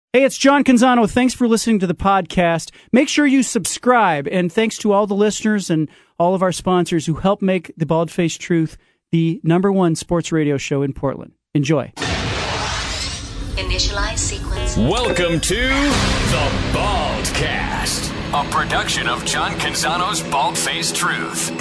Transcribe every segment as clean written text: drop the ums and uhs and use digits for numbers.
Hey, it's John Canzano. Thanks for listening to the podcast. Make sure you subscribe, and thanks to all the listeners and all of our sponsors who help make the Bald-Faced Truth the #1 sports radio show in Portland. Enjoy. Initialize sequence. Welcome to the Baldcast, a production of John Canzano's Bald-Faced Truth.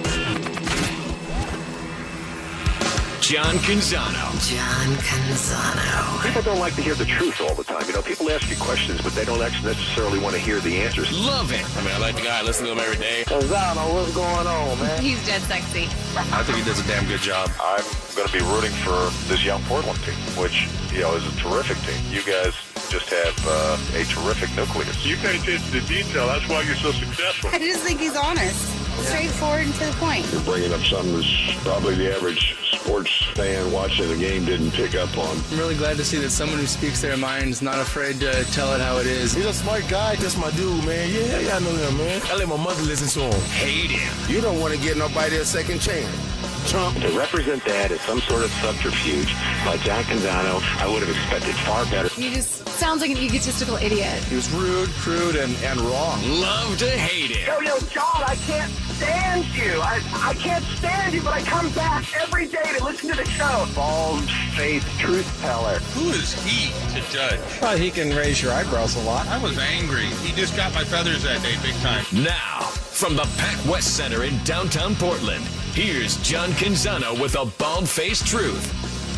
John Canzano. John Canzano. People don't like to hear the truth all the time. You know, people ask you questions, but they don't actually necessarily want to hear the answers. Love it. I mean, I like the guy. I listen to him every day. Canzano, what's going on, man? He's dead sexy. I think he does a damn good job. I'm going to be rooting for this young Portland team, which, you know, is a terrific team. You guys just have a terrific nucleus. You pay attention to detail. That's why you're so successful. I just think he's honest, straightforward and to the point. You're bringing up something that's probably the average sports fan watching the game didn't pick up on. I'm really glad to see that someone who speaks their mind is not afraid to tell it how it is. He's a smart guy. That's my dude, man. Yeah, I know him, man. I let my mother listen to him. Hate him. You don't want to get nobody a second chance. Trump. To represent that as some sort of subterfuge by John Canzano, I would have expected far better. He just sounds like an egotistical idiot. He was rude, crude, and wrong. Love to hate him. Yo, John, I can't stand you. I can't stand you, but I come back every day to listen to the show. Bald-faced truth teller. Who is he to judge? Well, he can raise your eyebrows a lot. I was angry. He just got my feathers that day, big time. Now, from the Pac West Center in downtown Portland, here's John Canzano with a Bald-Faced Truth.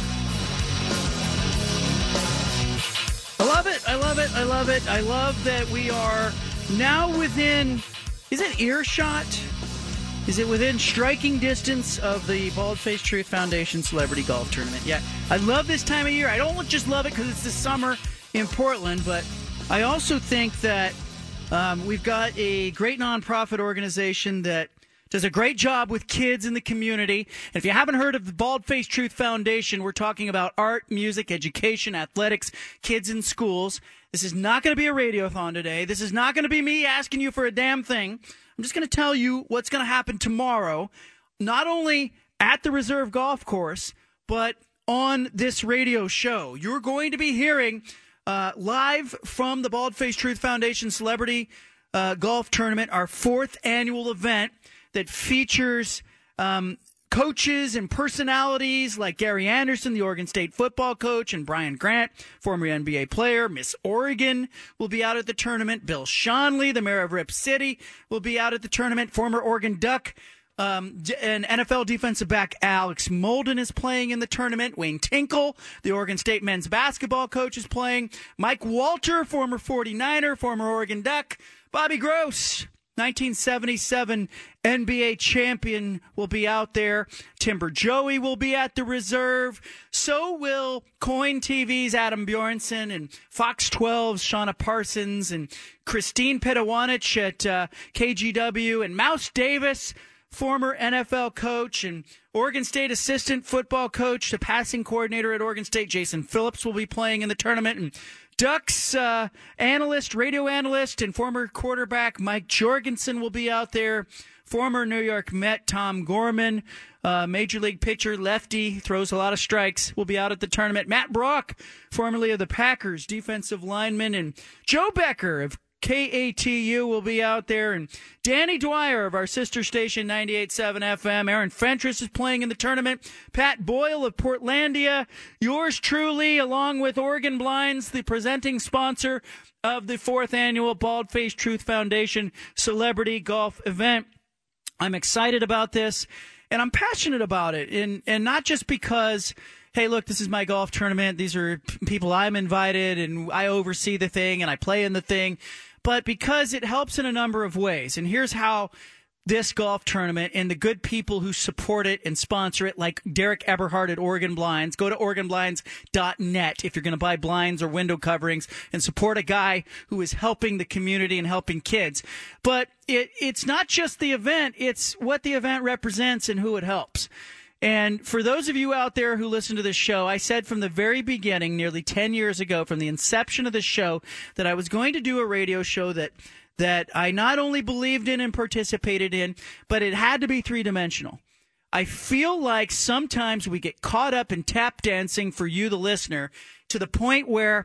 I love it. I love it. I love it. I love that we are now within, is it earshot? Is it within striking distance of the Bald-Faced Truth Foundation Celebrity Golf Tournament? Yeah, I love this time of year. I don't just love it because it's the summer in Portland, but I also think that we've got a great nonprofit organization that does a great job with kids in the community. And if you haven't heard of the Bald-Faced Truth Foundation, we're talking about art, music, education, athletics, kids in schools. This is not going to be a radiothon today. This is not going to be me asking you for a damn thing. I'm just going to tell you what's going to happen tomorrow, not only at the Reserve Golf Course, but on this radio show. You're going to be hearing live from the Bald-Faced Truth Foundation Celebrity Golf Tournament, our 4th annual event that features coaches and personalities like Gary Anderson, the Oregon State football coach, and Brian Grant, former NBA player. Miss Oregon will be out at the tournament. Bill Schonely, the mayor of Rip City, will be out at the tournament. Former Oregon Duck and NFL defensive back Alex Molden is playing in the tournament. Wayne Tinkle, the Oregon State men's basketball coach, is playing. Mike Walter, former 49er, former Oregon Duck. Bobby Gross, 1977 NBA champion, will be out there. Timber Joey will be at the Reserve. So will Coin TV's Adam Bjornson and Fox 12's Shauna Parsons and Christine Pedawanich at KGW, and Mouse Davis, former NFL coach and Oregon State assistant football coach, the passing coordinator at Oregon State, Jason Phillips, will be playing in the tournament. And Ducks analyst, radio analyst, and former quarterback Mike Jorgensen will be out there. Former New York Met Tom Gorman, Major League pitcher, lefty, throws a lot of strikes, will be out at the tournament. Matt Brock, formerly of the Packers, defensive lineman, and Joe Becker of KATU will be out there, and Danny Dwyer of our sister station 98.7 FM. Aaron Fentress is playing in the tournament. Pat Boyle of Portlandia, yours truly, along with Oregon Blinds, the presenting sponsor of the 4th annual Bald-Faced Truth Foundation Celebrity Golf Event. I'm excited about this, and I'm passionate about it, and not just because, hey, look, this is my golf tournament. These are people I'm invited, and I oversee the thing, and I play in the thing, but because it helps in a number of ways. And here's how this golf tournament and the good people who support it and sponsor it, like Derek Eberhardt at Oregon Blinds. Go to OregonBlinds.net if you're going to buy blinds or window coverings and support a guy who is helping the community and helping kids. But it's not just the event, it's what the event represents and who it helps. And for those of you out there who listen to this show, I said from the very beginning, nearly 10 years ago, from the inception of the show, that I was going to do a radio show that I not only believed in and participated in, but it had to be three-dimensional. I feel like sometimes we get caught up in tap dancing for you, the listener, to the point where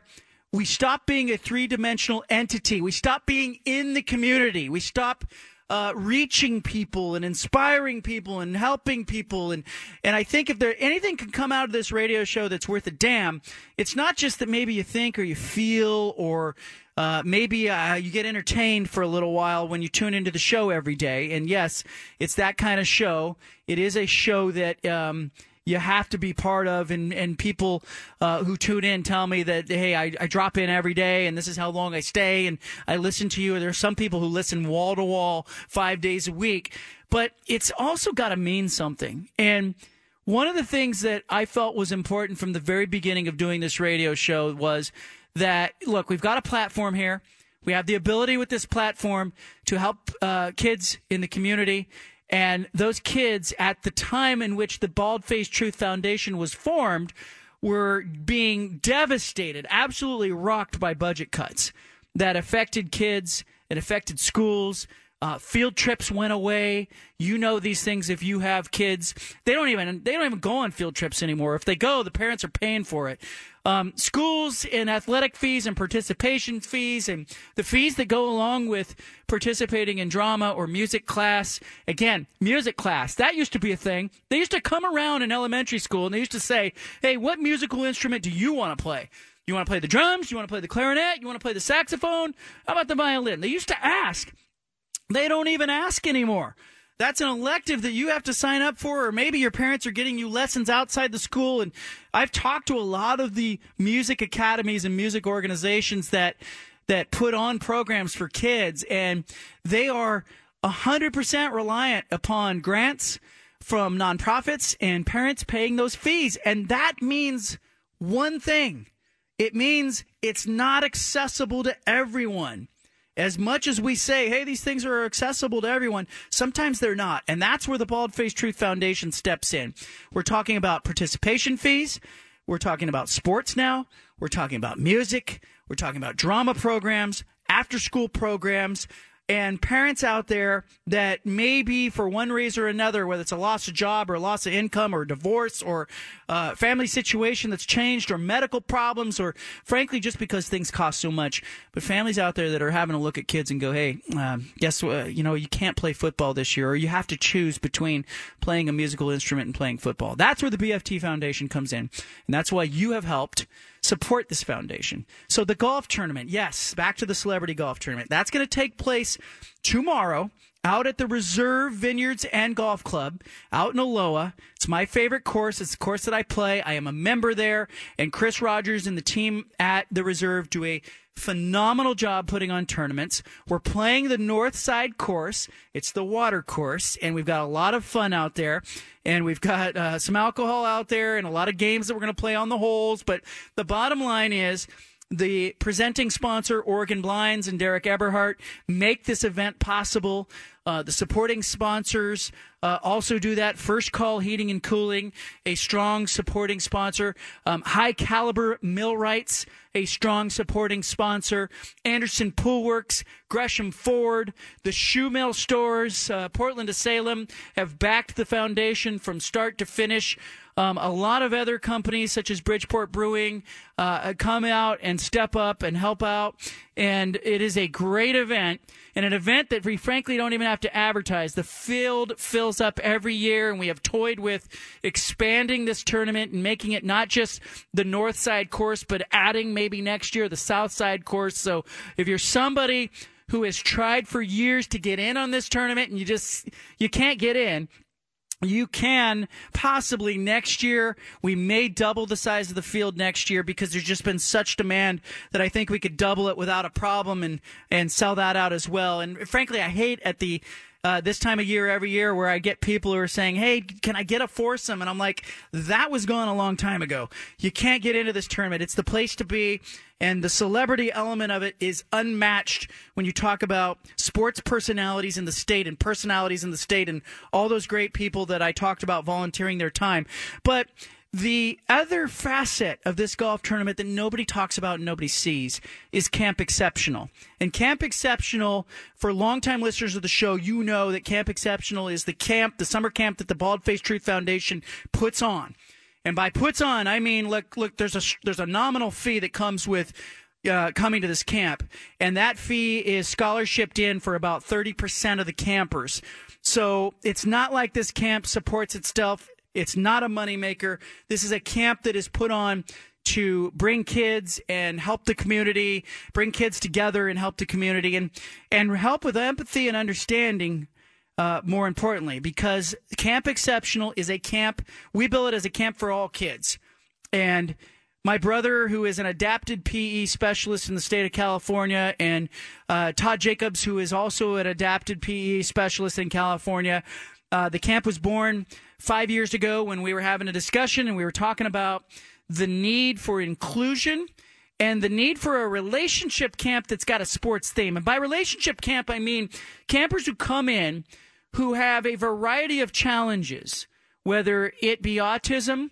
we stop being a three-dimensional entity. We stop being in the community. We stop reaching people and inspiring people and helping people. And I think if there anything can come out of this radio show that's worth a damn, it's not just that maybe you think or you feel or maybe you get entertained for a little while when you tune into the show every day. And yes, it's that kind of show. It is a show that you have to be part of, and people who tune in tell me that, hey, I drop in every day, and this is how long I stay, and I listen to you. There are some people who listen wall-to-wall 5 days a week, but it's also got to mean something. And one of the things that I felt was important from the very beginning of doing this radio show was that, look, we've got a platform here. We have the ability with this platform to help kids in the community. And those kids, at the time in which the Bald-Faced Truth Foundation was formed, were being devastated, absolutely rocked by budget cuts that affected kids, it affected schools. Field trips went away. You know these things if you have kids. They don't even go on field trips anymore. If they go, the parents are paying for it. Schools and athletic fees and participation fees and the fees that go along with participating in drama or music class. Again, music class, that used to be a thing. They used to come around in elementary school and they used to say, hey, what musical instrument do you want to play? You want to play the drums? You want to play the clarinet? You want to play the saxophone? How about the violin? They used to ask. They don't even ask anymore. That's an elective that you have to sign up for, or maybe your parents are getting you lessons outside the school. And I've talked to a lot of the music academies and music organizations that put on programs for kids, and they are 100% reliant upon grants from nonprofits and parents paying those fees. And that means one thing. It means it's not accessible to everyone. As much as we say, hey, these things are accessible to everyone, sometimes they're not. And that's where the Bald-Faced Truth Foundation steps in. We're talking about participation fees. We're talking about sports now. We're talking about music. We're talking about drama programs, after-school programs, and parents out there that maybe for one reason or another, whether it's a loss of job or a loss of income or divorce or family situation that's changed or medical problems or frankly just because things cost so much, but families out there that are having to look at kids and go, hey, guess what? You can't play football this year, or you have to choose between playing a musical instrument and playing football. That's where the BFT Foundation comes in, and that's why you have helped support this foundation. So the golf tournament, yes, back to the celebrity golf tournament. That's going to take place tomorrow out at the Reserve Vineyards and Golf Club out in Aloha. It's my favorite course. It's the course that I play. I am a member there, and Chris Rogers and the team at the Reserve do a phenomenal job putting on tournaments. We're playing the North Side course. It's the water course, and we've got a lot of fun out there. And we've got some alcohol out there and a lot of games that we're going to play on the holes. But the bottom line is the presenting sponsor, Oregon Blinds and Derek Eberhardt, make this event possible. The supporting sponsors also do that. First Call Heating and Cooling, a strong supporting sponsor. High Caliber Millwrights, a strong supporting sponsor. Anderson Pool Works, Gresham Ford, the Shoe Mill stores, Portland to Salem have backed the foundation from start to finish. A lot of other companies such as Bridgeport Brewing come out and step up and help out. And it is a great event, and an event that we frankly don't even have to advertise. The field fills up every year, and we have toyed with expanding this tournament and making it not just the North Side course, but adding maybe next year the South Side course. So if you're somebody who has tried for years to get in on this tournament and you can't get in, you can possibly next year. We may double the size of the field next year because there's just been such demand that I think we could double it without a problem and sell that out as well. And frankly, I hate at the this time of year every year where I get people who are saying, hey, can I get a foursome? And I'm like, that was gone a long time ago. You can't get into this tournament. It's the place to be. And the celebrity element of it is unmatched when you talk about sports personalities in the state and personalities in the state and all those great people that I talked about volunteering their time. But the other facet of this golf tournament that nobody talks about and nobody sees is Camp Exceptional. And Camp Exceptional, for longtime listeners of the show, you know that Camp Exceptional is the summer camp that the Bald-Faced Truth Foundation puts on. And by puts on, I mean, look, there's a nominal fee that comes with coming to this camp, and that fee is scholarshiped in for about 30% of the campers. So it's not like this camp supports itself. It's not a moneymaker. This is a camp that is put on to bring kids and help the community, bring kids together and help the community, and help with empathy and understanding, more importantly, because Camp Exceptional is a camp. We bill it as a camp for all kids. And my brother, who is an adapted PE specialist in the state of California, and Todd Jacobs, who is also an adapted PE specialist in California, the camp was born 5 years ago when we were having a discussion and we were talking about the need for inclusion and the need for a relationship camp that's got a sports theme. And by relationship camp, I mean campers who come in who have a variety of challenges, whether it be autism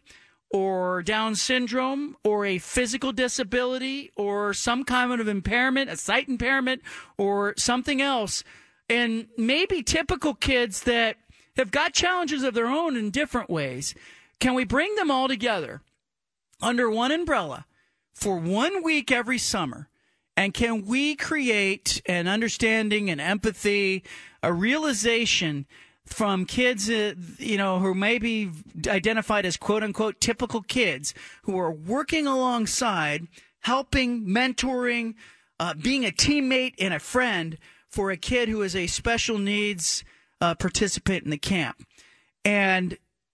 or Down syndrome or a physical disability or some kind of impairment, a sight impairment or something else, and maybe typical kids that have got challenges of their own in different ways. Can we bring them all together under one umbrella for 1 week every summer? And can we create an understanding and empathy, a realization from kids, who may be identified as quote-unquote typical kids who are working alongside, helping, mentoring, being a teammate and a friend for a kid who is a special needs participant in the camp. And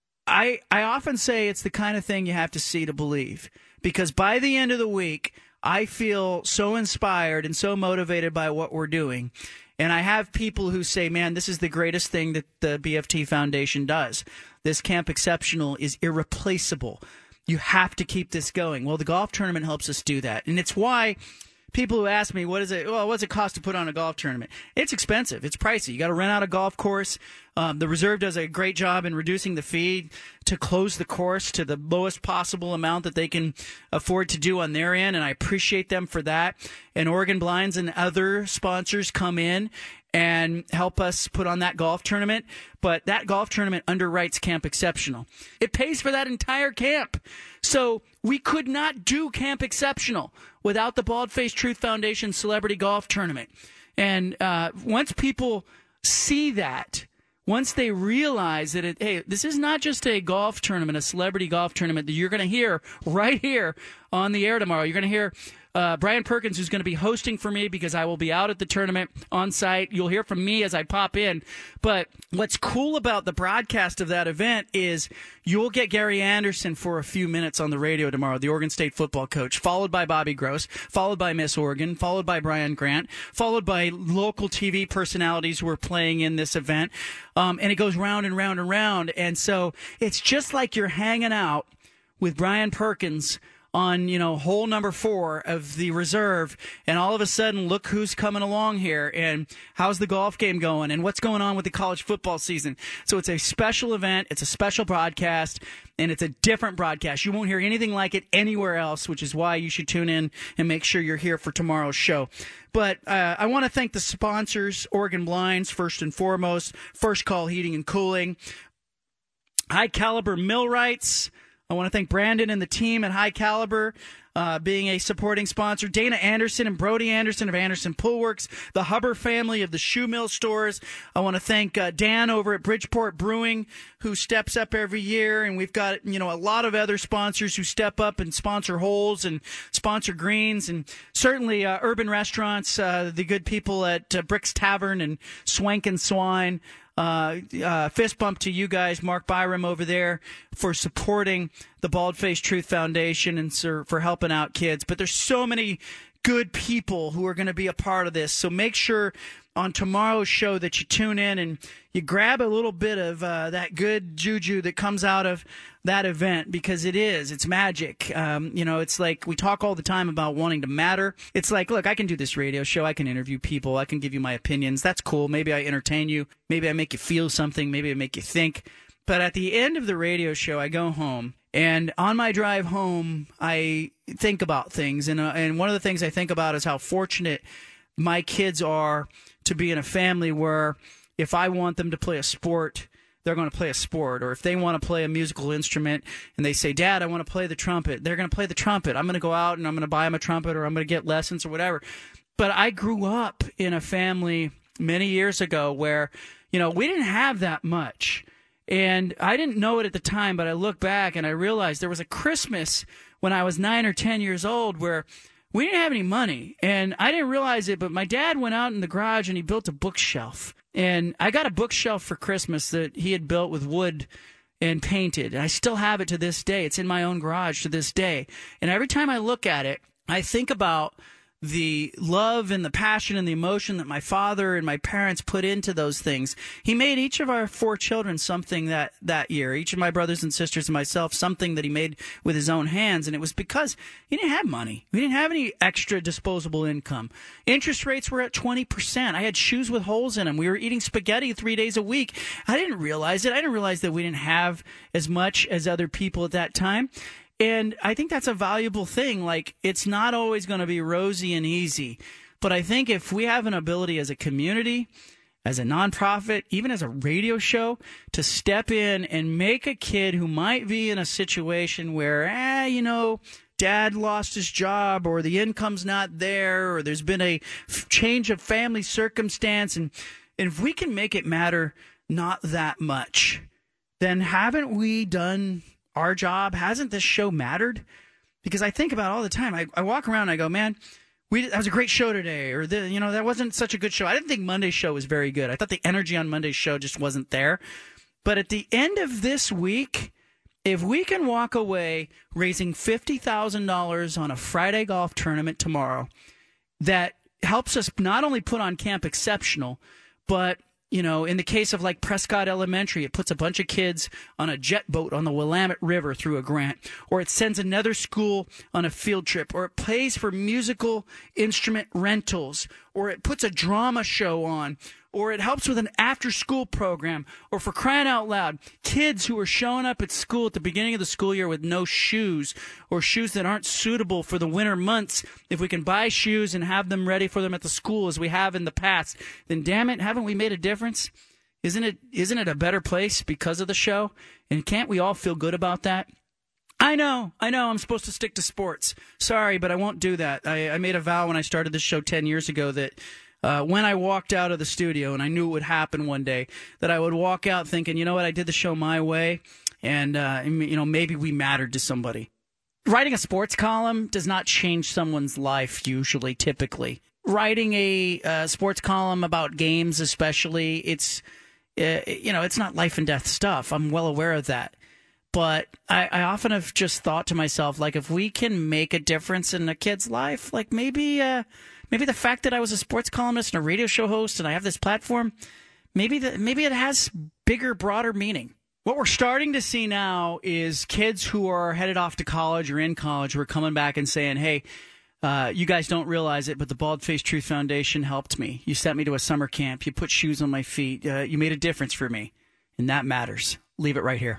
I often say it's the kind of thing you have to see to believe, because by the end of the week, I feel so inspired and so motivated by what we're doing. And I have people who say, man, this is the greatest thing that the BFT Foundation does. This Camp Exceptional is irreplaceable. You have to keep this going. Well, the golf tournament helps us do that. And it's why people who ask me, what's it cost to put on a golf tournament? It's expensive. It's pricey. You got to rent out a golf course. The Reserve does a great job in reducing the fee to close the course to the lowest possible amount that they can afford to do on their end, and I appreciate them for that. And Oregon Blinds and other sponsors come in and help us put on that golf tournament. But that golf tournament underwrites Camp Exceptional. It pays for that entire camp. So we could not do Camp Exceptional without the Bald-Faced Truth Foundation Celebrity Golf Tournament. And once people see that, once they realize that, this is not just a golf tournament, a celebrity golf tournament that you're going to hear right here on the air tomorrow. You're going to hear Brian Perkins, who's going to be hosting for me because I will be out at the tournament on site. You'll hear from me as I pop in. But what's cool about the broadcast of that event is you'll get Gary Anderson for a few minutes on the radio tomorrow, the Oregon State football coach, followed by Bobby Gross, followed by Miss Oregon, followed by Brian Grant, followed by local TV personalities who are playing in this event. And it goes round and round and round. And so it's just like you're hanging out with Brian Perkins on, hole number 4 of the Reserve, and all of a sudden, look who's coming along here, and how's the golf game going, and what's going on with the college football season. So it's a special event, it's a special broadcast, and it's a different broadcast. You won't hear anything like it anywhere else, which is why you should tune in and make sure you're here for tomorrow's show. But I want to thank the sponsors, Oregon Blinds, first and foremost, First Call Heating and Cooling, High Caliber Millwrights. I want to thank Brandon and the team at High Caliber being a supporting sponsor. Dana Anderson and Brody Anderson of Anderson Pool Works, the Hubbard family of the Shoe Mill stores. I want to thank Dan over at Bridgeport Brewing, who steps up every year. And we've got, a lot of other sponsors who step up and sponsor holes and sponsor greens. And certainly Urban Restaurants, the good people at Brick's Tavern and Swank and Swine. Fist bump to you guys, Mark Byram over there, for supporting the Bald-Faced Truth Foundation and for helping out kids. But there's so many good people who are going to be a part of this. So make sure on tomorrow's show that you tune in and you grab a little bit of that good juju that comes out of that event, because it's magic. It's like we talk all the time about wanting to matter. It's like, look, I can do this radio show. I can interview people. I can give you my opinions. That's cool. Maybe I entertain you. Maybe I make you feel something. Maybe I make you think. But at the end of the radio show, I go home. And on my drive home, I think about things. And one of the things I think about is how fortunate my kids are to be in a family where if I want them to play a sport, they're going to play a sport. Or if they want to play a musical instrument and they say, Dad, I want to play the trumpet, they're going to play the trumpet. I'm going to go out and I'm going to buy them a trumpet, or I'm going to get lessons or whatever. But I grew up in a family many years ago where, we didn't have that much. And I didn't know it at the time, but I look back and I realized there was a Christmas when I was 9 or 10 years old where we didn't have any money. And I didn't realize it, but my dad went out in the garage and he built a bookshelf. And I got a bookshelf for Christmas that he had built with wood and painted. And I still have it to this day. It's in my own garage to this day. And every time I look at it, I think about the love and the passion and the emotion that my father and my parents put into those things. He made each of our 4 children something that year, each of my brothers and sisters and myself, something that he made with his own hands. And it was because he didn't have money. We didn't have any extra disposable income. Interest rates were at 20%. I had shoes with holes in them. We were eating spaghetti 3 days a week. I didn't realize it. I didn't realize that we didn't have as much as other people at that time. And I think that's a valuable thing. Like, it's not always going to be rosy and easy. But I think if we have an ability as a community, as a nonprofit, even as a radio show, to step in and make a kid who might be in a situation where, Dad lost his job, or the income's not there, or there's been a change of family circumstance, and if we can make it matter not that much, then haven't we done our job? Hasn't this show mattered? Because I think about it all the time. I walk around and I go, man, that was a great show today. Or, that wasn't such a good show. I didn't think Monday's show was very good. I thought the energy on Monday's show just wasn't there. But at the end of this week, if we can walk away raising $50,000 on a Friday golf tournament tomorrow, that helps us not only put on Camp Exceptional, but in the case of like Prescott Elementary, it puts a bunch of kids on a jet boat on the Willamette River through a grant, or it sends another school on a field trip, or it pays for musical instrument rentals, or it puts a drama show on, or it helps with an after-school program, or for crying out loud, kids who are showing up at school at the beginning of the school year with no shoes, or shoes that aren't suitable for the winter months. If we can buy shoes and have them ready for them at the school as we have in the past, then damn it, haven't we made a difference? Isn't it a better place because of the show? And can't we all feel good about that? I know, I'm supposed to stick to sports. Sorry, but I won't do that. I made a vow when I started this show 10 years ago that when I walked out of the studio, and I knew it would happen one day, that I would walk out thinking, you know what, I did the show my way, and maybe we mattered to somebody. Writing a sports column does not change someone's life usually, typically. Writing a sports column about games especially, it's not life and death stuff. I'm well aware of that. But I often have just thought to myself, like, if we can make a difference in a kid's life, like maybe the fact that I was a sports columnist and a radio show host and I have this platform, maybe it has bigger, broader meaning. What we're starting to see now is kids who are headed off to college or in college who are coming back and saying, hey, you guys don't realize it, but the Bald Face Truth Foundation helped me. You sent me to a summer camp. You put shoes on my feet. You made a difference for me, and that matters. Leave it right here.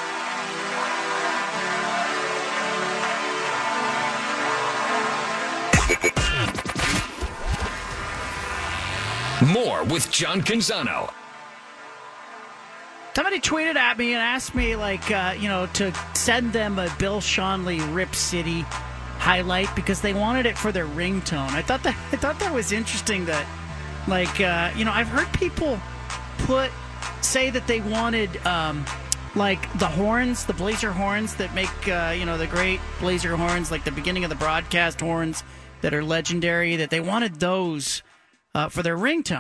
More with John Canzano. Somebody tweeted at me and asked me, to send them a Bill Schonely Rip City highlight because they wanted it for their ringtone. I thought that was interesting that, I've heard people say that they wanted, the horns, the Blazer horns that make, the great Blazer horns, like the beginning of the broadcast horns that are legendary, that they wanted those for their ringtone.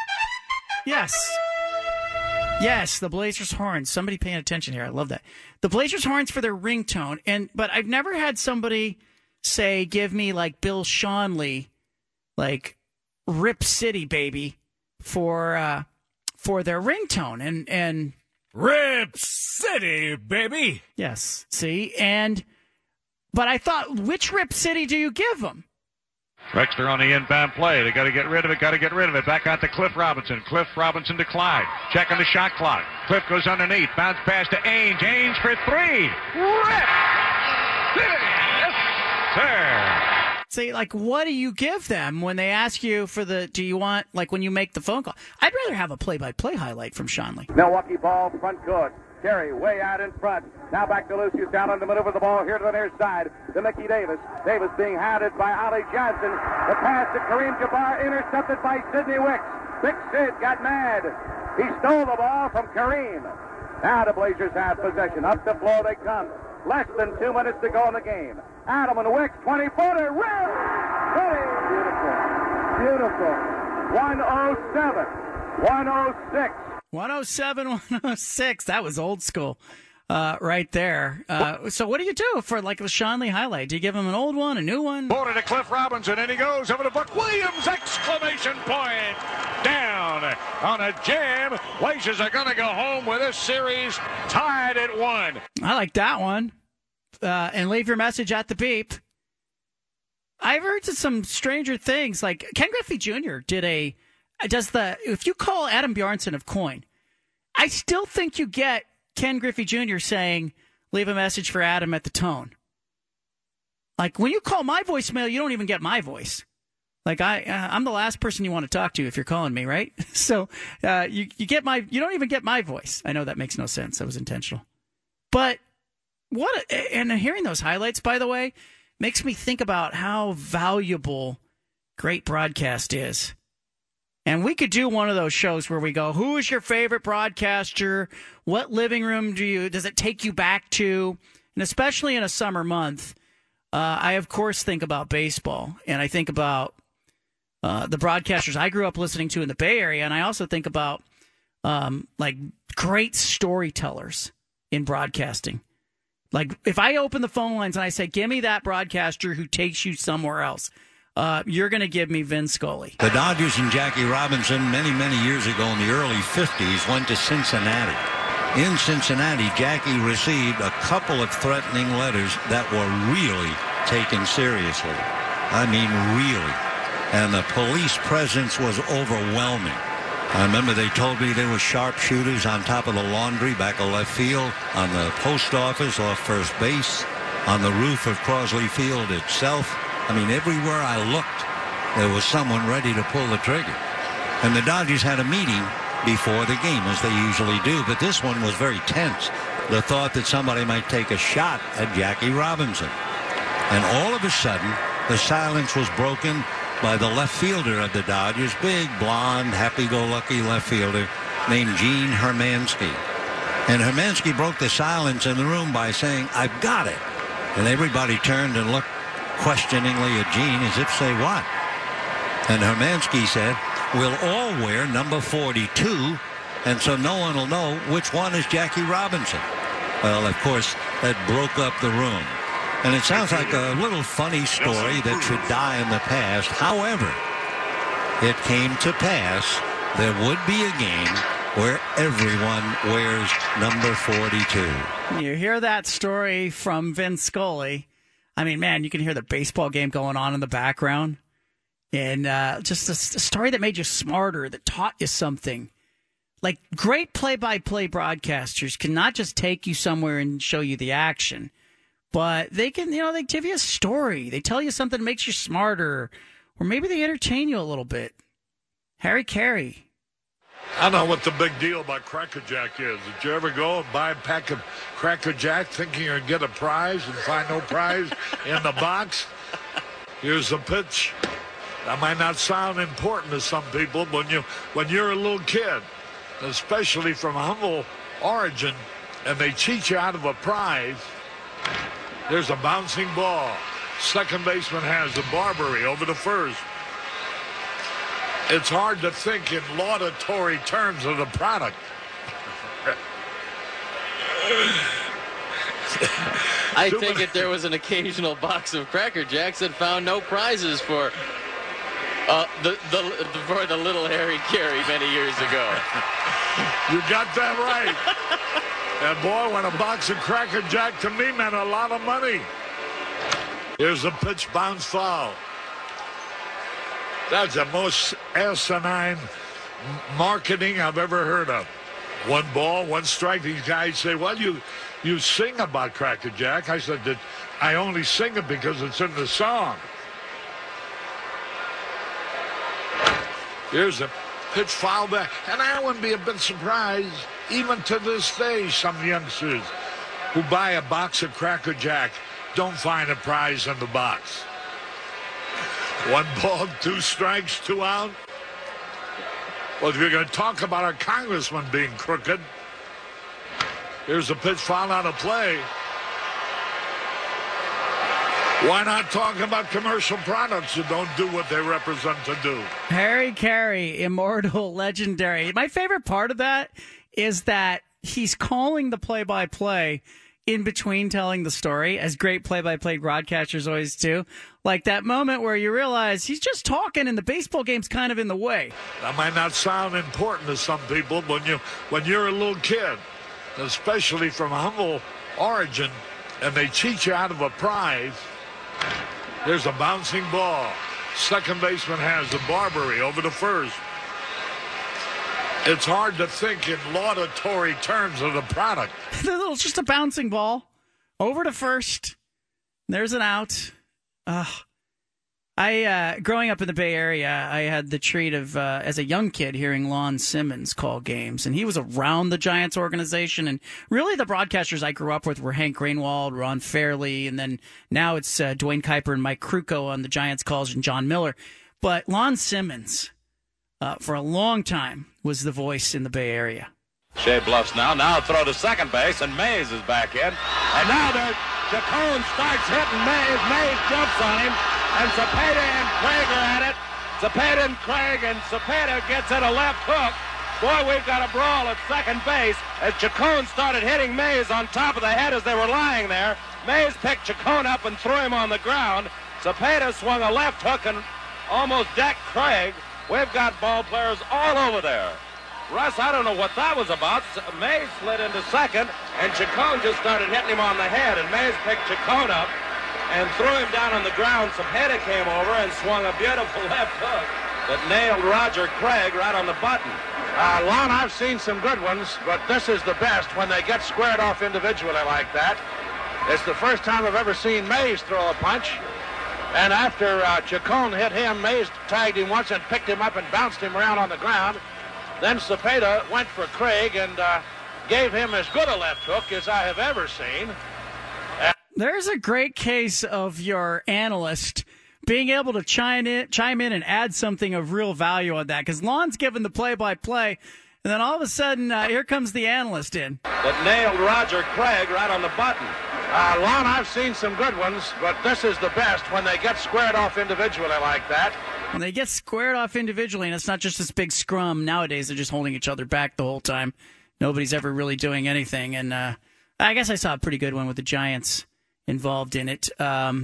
Yes, the Blazers horns. Somebody paying attention here. I love that. The Blazers horns for their ringtone. But I've never had somebody say, give me like Bill Schonely, like Rip City, baby, for their ringtone. And Rip City, baby. Yes. See? But I thought, which Rip City do you give them? Rexter on the inbound play. They got to get rid of it. Back out to Cliff Robinson. Cliff Robinson to Clyde. Checking the shot clock. Cliff goes underneath. Bounce pass to Ainge. Ainge for three. Rip City. Yes, sir. say, like, what do you give them when they ask you for do you want, like, when you make the phone call? I'd rather have a play-by-play highlight from Schonely. Milwaukee ball, front court. Carey way out in front. Now back to Lucius down on the maneuver the ball here to the near side to Mickey Davis. Davis being hounded by Ollie Johnson. The pass to Kareem Jabbar intercepted by Sidney Wicks. Big Sid got mad. He stole the ball from Kareem. Now the Blazers have possession. Up the floor they come. Less than 2 minutes to go in the game. Adam and Wicks, 20-footer. Rim! Beautiful. 107. 106. 107, 106. That was old school right there. So what do you do for, like, the Schonely highlight? Do you give him an old one, a new one? Border to Cliff Robinson, and he goes over to Buck Williams! Exclamation point! Down on a jam. Blazers are going to go home with this series tied at 1. I like that one. And leave your message at the beep. I've heard some stranger things. Like Ken Griffey Jr. if you call Adam Bjornson of Coin, I still think you get Ken Griffey Jr. saying, leave a message for Adam at the tone. Like when you call my voicemail, you don't even get my voice. Like I'm the last person you want to talk to if you're calling me, right? So you don't even get my voice. I know that makes no sense. That was intentional. But and hearing those highlights, by the way, makes me think about how valuable great broadcast is. And we could do one of those shows where we go, who is your favorite broadcaster? What living room does it take you back to? And especially in a summer month, I, of course, think about baseball. And I think about the broadcasters I grew up listening to in the Bay Area. And I also think about like great storytellers in broadcasting. Like if I open the phone lines and I say, give me that broadcaster who takes you somewhere else, you're going to give me Vin Scully. The Dodgers and Jackie Robinson many, many years ago in the early 50s went to Cincinnati. In Cincinnati, Jackie received a couple of threatening letters that were really taken seriously. I mean, really. And the police presence was overwhelming. I remember they told me there were sharpshooters on top of the laundry back of left field, on the post office off first base, on the roof of Crosley Field itself. I mean, everywhere I looked, there was someone ready to pull the trigger. And the Dodgers had a meeting before the game, as they usually do, but this one was very tense. The thought that somebody might take a shot at Jackie Robinson. And all of a sudden, the silence was broken by the left fielder of the Dodgers, big, blonde, happy-go-lucky left fielder named Gene Hermansky. And Hermansky broke the silence in the room by saying, I've got it. And everybody turned and looked questioningly at Gene as if say what? And Hermansky said, we'll all wear number 42, and so no one will know which one is Jackie Robinson. Well, of course, that broke up the room. And it sounds like a little funny story that should die in the past. However, it came to pass there would be a game where everyone wears number 42. You hear that story from Vin Scully. I mean, man, you can hear the baseball game going on in the background. And just a story that made you smarter, that taught you something. Like, great play-by-play broadcasters can not just take you somewhere and show you the action, but they can, they give you a story. They tell you something that makes you smarter, or maybe they entertain you a little bit. Harry Carey. I know what the big deal about Cracker Jack is. Did you ever go and buy a pack of Cracker Jack thinking you're going to get a prize and find no prize in the box? Here's the pitch. That might not sound important to some people, but when you're a little kid, especially from a humble origin, and they cheat you out of a prize, there's a bouncing ball. Second baseman has the Barbary over to first. It's hard to think in laudatory terms of the product. I think if there was an occasional box of Cracker Jacks that found no prizes for the little Harry Carey many years ago. You got that right. And boy, when a box of Cracker Jack to me meant a lot of money. Here's a pitch, bounce foul. That's the most asinine marketing I've ever heard of. One ball, one strike. These guys say, well, you sing about Cracker Jack. I said that I only sing it because it's in the song. Here's a pitch foul back. And I wouldn't be a bit surprised, even to this day, some youngsters who buy a box of Cracker Jack don't find a prize in the box. 1 ball, 2 strikes, 2 out. Well, if you're going to talk about our congressman being crooked, here's a pitch foul on a play. Why not talk about commercial products that don't do what they represent to do? Harry Carey, immortal, legendary. My favorite part of that is that he's calling the play-by-play in between telling the story, as great play-by-play broadcasters always do. Like that moment where you realize he's just talking and the baseball game's kind of in the way. That might not sound important to some people, but when you're a little kid, especially from humble origin, and they cheat you out of a prize. There's a bouncing ball. Second baseman has the Barbary over to first. It's hard to think in laudatory terms of the product. It's just a bouncing ball over to first. There's an out. Growing up in the Bay Area, I had the treat of, as a young kid, hearing Lon Simmons call games. And he was around the Giants organization. And really the broadcasters I grew up with were Hank Greenwald, Ron Fairley, and then now it's Dwayne Kuiper and Mike Krukow on the Giants calls and John Miller. But Lon Simmons, for a long time, was the voice in the Bay Area. Shea bluffs now throw to second base, and Mays is back in. And now Chacon starts hitting Mays. Mays jumps on him. And Cepeda and Craig are at it. Cepeda and Craig, and Cepeda gets at a left hook. Boy, we've got a brawl at second base as Chacon started hitting Mays on top of the head as they were lying there. Mays picked Chacon up and threw him on the ground. Cepeda swung a left hook and almost decked Craig. We've got ball players all over there. Russ, I don't know what that was about. Mays slid into second, and Chacon just started hitting him on the head, and Mays picked Chacon up and threw him down on the ground. Cepeda came over and swung a beautiful left hook that nailed Roger Craig right on the button. Lon, I've seen some good ones, but this is the best when they get squared off individually like that. It's the first time I've ever seen Mays throw a punch. And after Chacon hit him, Mays tagged him once and picked him up and bounced him around on the ground. Then Cepeda went for Craig and gave him as good a left hook as I have ever seen. There's a great case of your analyst being able to chime in and add something of real value on that, because Lon's given the play-by-play, and then all of a sudden, here comes the analyst in. That nailed Roger Craig right on the button. Lon, I've seen some good ones, but this is the best when they get squared off individually like that. When they get squared off individually, and it's not just this big scrum. Nowadays, they're just holding each other back the whole time. Nobody's ever really doing anything, and I guess I saw a pretty good one with the Giants involved in it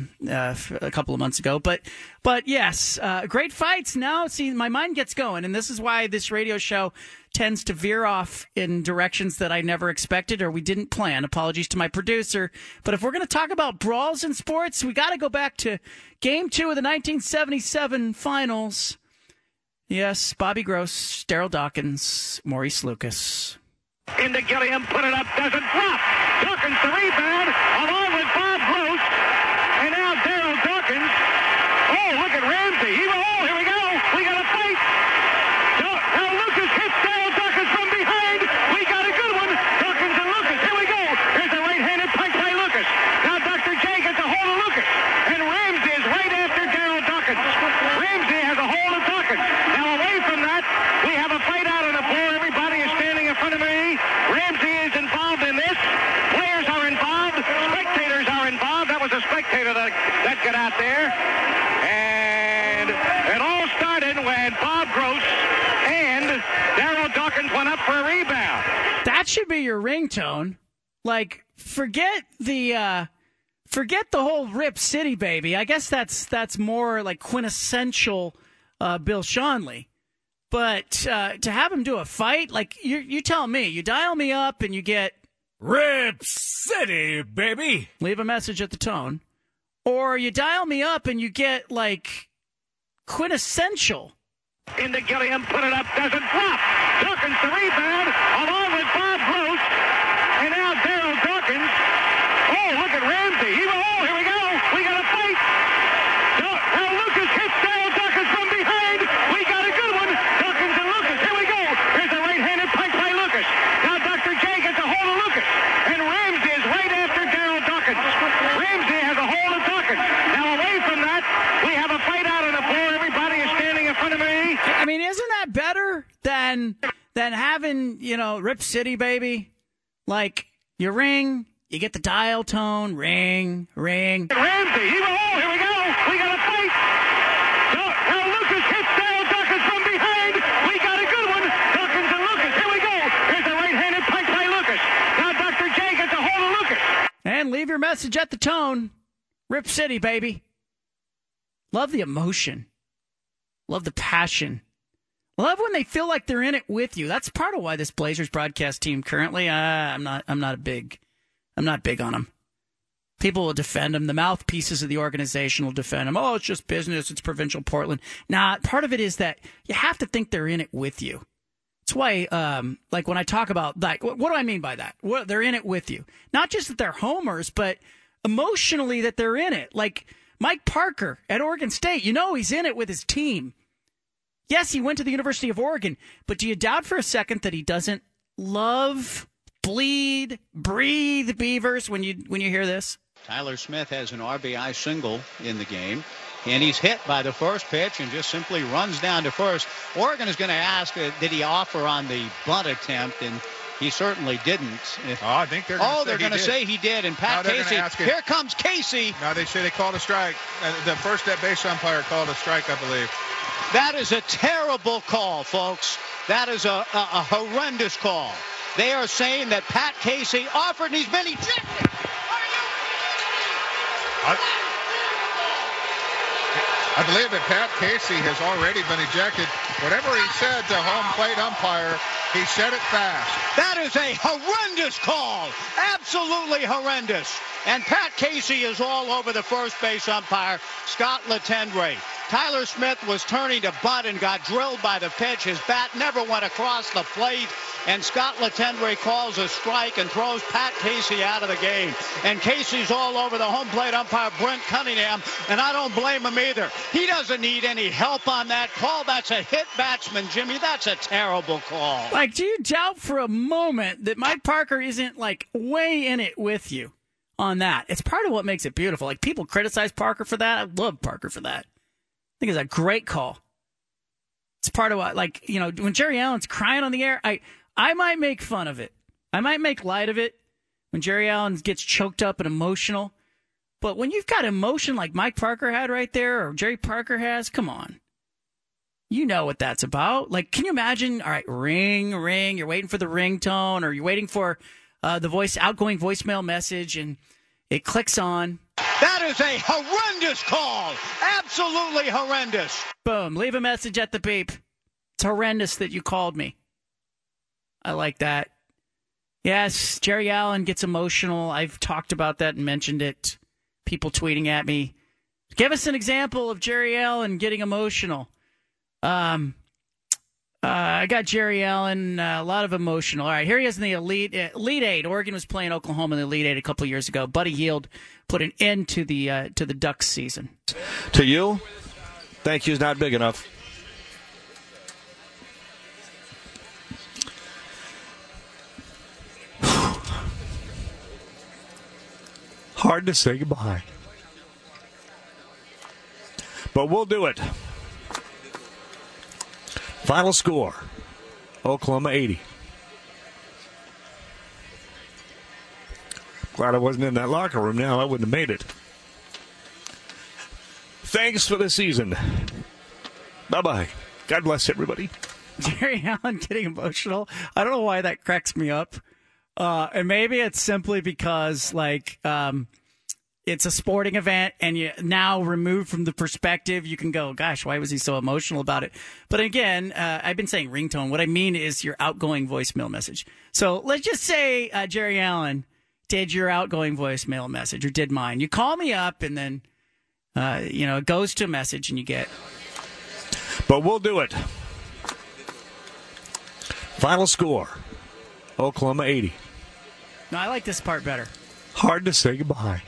a couple of months ago. But yes, great fights. Now, see, my mind gets going, and this is why this radio show tends to veer off in directions that I never expected or we didn't plan. Apologies to my producer. But if we're going to talk about brawls in sports, we got to go back to Game 2 of the 1977 finals. Yes, Bobby Gross, Darryl Dawkins, Maurice Lucas. Into Gilliam, put it up, doesn't drop. Dawkins the rebound, along with Bob Gross, and now Darryl Dawkins. Oh, look at Ramsey. Here we go. We got a fight. Now Lucas hits Darryl Dawkins from behind. We got a good one. Dawkins and Lucas. Here we go. Here's a right-handed punch by Lucas. Now Dr. J gets a hold of Lucas, and Ramsey is right after Darryl Dawkins. Ramsey has a hold of Dawkins. Now away from that, we have a fight out on the floor. Everybody is standing in front of me. Ramsey is involved in this. Players are involved. Spectators are involved. That was a spectator that got out there. And it all started when Bob Gross and Darryl Dawkins went up for a rebound. That should be your ringtone. Like, forget the whole Rip City, baby. I guess that's more like quintessential Bill Schonely. But to have him do a fight, like you tell me, you dial me up and you get Rip City, baby. Leave a message at the tone. Or you dial me up and you get like quintessential. Into Gilliam, put it up, doesn't drop. Dawkins the rebound, along with Bob Gross, and now Darryl Dawkins. Oh, look at Ramsey. Here we go. We got a fight. Now Lucas hits Darryl Dawkins from behind. We got a good one. I mean, isn't that better than having, Rip City, baby? Like, you ring, you get the dial tone, ring. Ramsey, here we go. We got a fight. Now Lucas hits Daryl Dawkins from behind. We got a good one. Dawkins and Lucas, here we go. Here's a right-handed punch by Lucas. Now Dr. J gets a hold of Lucas. And leave your message at the tone. Rip City, baby. Love the emotion. Love the passion. Love when they feel like they're in it with you. That's part of why this Blazers broadcast team currently, I'm not big on them. People will defend them. The mouthpieces of the organization will defend them. Oh, it's just business. It's provincial Portland. Nah, part of it is that you have to think they're in it with you. That's why, like when I talk about that, what do I mean by that? They're in it with you. Not just that they're homers, but emotionally that they're in it. Like Mike Parker at Oregon State, he's in it with his team. Yes, he went to the University of Oregon, but do you doubt for a second that he doesn't love, bleed, breathe Beavers when you hear this? Tyler Smith has an RBI single in the game, and he's hit by the first pitch and just simply runs down to first. Oregon is going to ask, did he offer on the bunt attempt, and he certainly didn't. I think they're going to say he did. And Pat Casey, here comes Casey. No, they say they called a strike. The first base umpire called a strike, I believe. That is a terrible call, folks. That is a horrendous call. They are saying that Pat Casey offered, and he's been ejected. I believe that Pat Casey has already been ejected. Whatever he said to home plate umpire, he said it fast. That is a horrendous call. Absolutely horrendous. And Pat Casey is all over the first base umpire, Scott Latendre. Tyler Smith was turning to bunt and got drilled by the pitch. His bat never went across the plate, and Scott Latendre calls a strike and throws Pat Casey out of the game. And Casey's all over the home plate umpire, Brent Cunningham, and I don't blame him either. He doesn't need any help on that call. That's a hit batsman, Jimmy. That's a terrible call. Like, do you doubt for a moment that Mike Parker isn't, like, way in it with you on that? It's part of what makes it beautiful. Like, people criticize Parker for that. I love Parker for that. I think it's a great call. It's part of what, like, when Jerry Allen's crying on the air, I might make fun of it. I might make light of it when Jerry Allen gets choked up and emotional. But when you've got emotion like Mike Parker had right there, or Jerry Parker has, come on. You know what that's about. Like, can you imagine? All right, ring. You're waiting for the ringtone, or you're waiting for the outgoing voicemail message, and it clicks on. That is a horrendous call. Absolutely horrendous. Boom. Leave a message at the beep. It's horrendous that you called me. I like that. Yes, Jerry Allen gets emotional. I've talked about that and mentioned it. People tweeting at me. Give us an example of Jerry Allen getting emotional. I got Jerry Allen, a lot of emotional. All right, here he is in the Elite Eight. Oregon was playing Oklahoma in the Elite Eight a couple of years ago. Buddy Hield put an end to the Ducks season. To you, thank you is not big enough. Hard to say goodbye. But we'll do it. Final score, Oklahoma 80. Glad I wasn't in that locker room now. I wouldn't have made it. Thanks for the season. Bye-bye. God bless everybody. Jerry Allen getting emotional. I don't know why that cracks me up. And maybe it's simply because, it's a sporting event, and you now removed from the perspective, you can go, gosh, why was he so emotional about it? But again, I've been saying ringtone. What I mean is your outgoing voicemail message. So let's just say Jerry Allen did your outgoing voicemail message, or did mine. You call me up, and then, it goes to a message, and you get. But we'll do it. Final score, Oklahoma 80. No, I like this part better. Hard to say goodbye.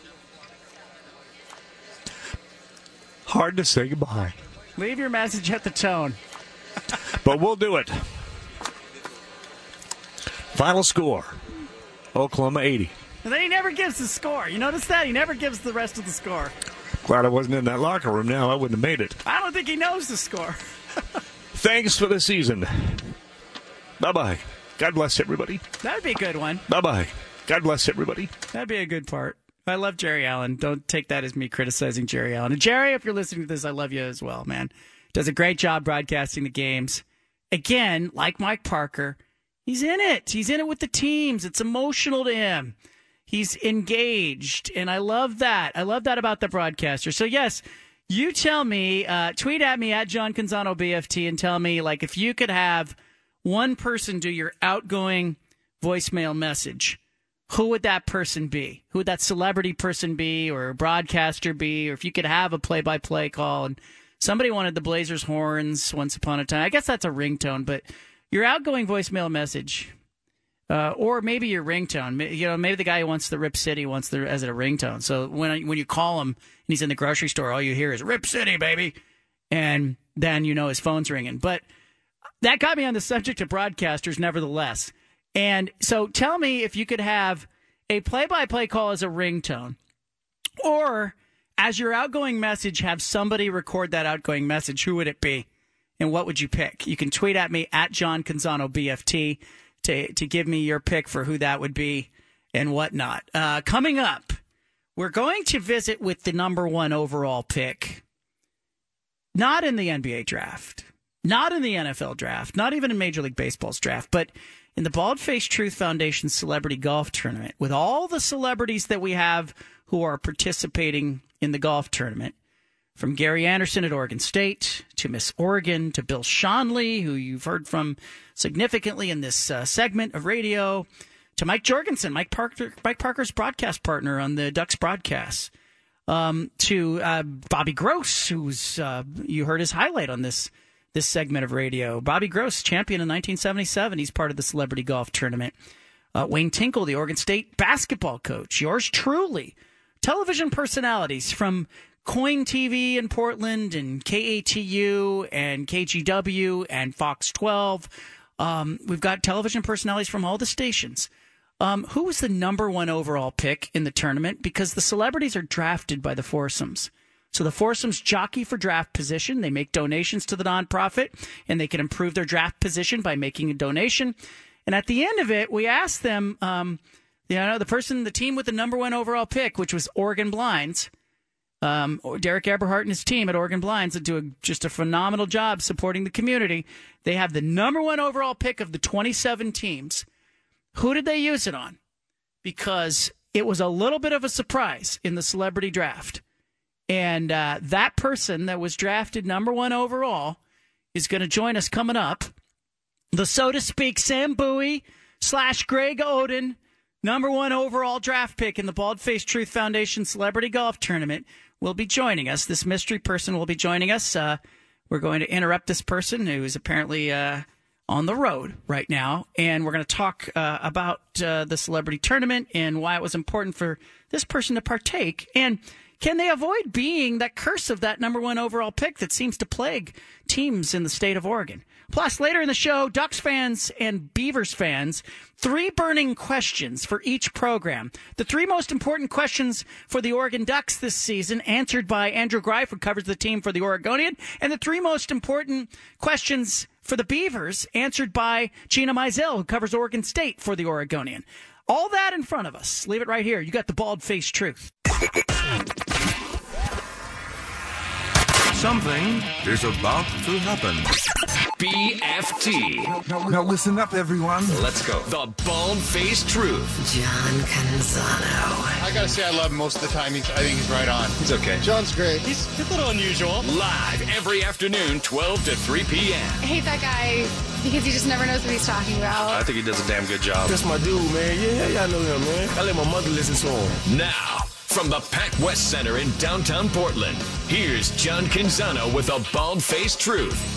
Hard to say goodbye. Leave your message at the tone. But we'll do it. Final score, Oklahoma 80. And then he never gives the score. You notice that? He never gives the rest of the score. Glad I wasn't in that locker room now. I wouldn't have made it. I don't think he knows the score. Thanks for the season. Bye-bye. God bless everybody. That'd be a good one. Bye-bye. God bless everybody. That'd be a good part. I love Jerry Allen. Don't take that as me criticizing Jerry Allen. And Jerry, if you're listening to this, I love you as well, man. Does a great job broadcasting the games. Again, like Mike Parker, he's in it. He's in it with the teams. It's emotional to him. He's engaged, and I love that. I love that about the broadcaster. So, yes, you tell me, tweet at me at John Canzano BFT and tell me, like, if you could have one person do your outgoing voicemail message, who would that person be? Who would that celebrity person be or broadcaster be? Or if you could have a play-by-play call and somebody wanted the Blazers horns once upon a time. I guess that's a ringtone, but your outgoing voicemail message, or maybe your ringtone. You know, maybe the guy who wants the Rip City wants as a ringtone. So when you call him and he's in the grocery store, all you hear is Rip City, baby, and then you know his phone's ringing. But that got me on the subject of broadcasters, nevertheless. And so tell me if you could have a play-by-play call as a ringtone, or as your outgoing message, have somebody record that outgoing message. Who would it be, and what would you pick? You can tweet at me at John Canzano BFT to give me your pick for who that would be and whatnot. Coming up, we're going to visit with the number one overall pick, not in the NBA draft, not in the NFL draft, not even in Major League Baseball's draft, but in the Bald Face Truth Foundation Celebrity Golf Tournament, with all the celebrities that we have who are participating in the golf tournament, from Gary Anderson at Oregon State to Miss Oregon to Bill Schonely, who you've heard from significantly in this segment of radio, to Mike Jorgensen, Mike Parker's broadcast partner on the Ducks broadcasts, to Bobby Gross, who's you heard his highlight on this segment of radio. Bobby Gross, champion in 1977. He's part of the Celebrity Golf Tournament. Wayne Tinkle, the Oregon State basketball coach. Yours truly. Television personalities from Coin TV in Portland and KATU and KGW and Fox 12. We've got television personalities from all the stations. Who was the number one overall pick in the tournament? Because the celebrities are drafted by the foursomes. So the foursomes jockey for draft position. They make donations to the nonprofit, and they can improve their draft position by making a donation. And at the end of it, we asked them, the team with the number one overall pick, which was Oregon Blinds, Derek Eberhardt and his team at Oregon Blinds that do just a phenomenal job supporting the community. They have the number one overall pick of the 27 teams. Who did they use it on? Because it was a little bit of a surprise in the celebrity draft. And that person that was drafted number one overall is going to join us coming up. The, so to speak, Sam Bowie / Greg Oden, number one overall draft pick in the Bald Face Truth Foundation Celebrity Golf Tournament, will be joining us. This mystery person will be joining us. We're going to interrupt this person who is apparently on the road right now, and we're going to talk about the celebrity tournament and why it was important for this person to partake. And can they avoid being that curse of that number one overall pick that seems to plague teams in the state of Oregon? Plus, later in the show, Ducks fans and Beavers fans, 3 burning questions for each program. The 3 most important questions for the Oregon Ducks this season, answered by Andrew Greif, who covers the team for the Oregonian, and the 3 most important questions for the Beavers, answered by Gina Mizell, who covers Oregon State for the Oregonian. All that in front of us. Leave it right here. You got the Bald Face Truth. Something is about to happen. BFT. Now listen up, everyone. Let's go. The Bald Face Truth. John Canzano. I gotta say, I love him most of the time. I think he's right on. He's okay. John's great. He's a little unusual. Live every afternoon, 12 to 3 p.m. I hate that guy because he just never knows what he's talking about. I think he does a damn good job. That's my dude, man. Yeah, I know him, man. I let my mother listen to him. Now, from the Pac West Center in downtown Portland, here's John Canzano with a Bald Face Truth.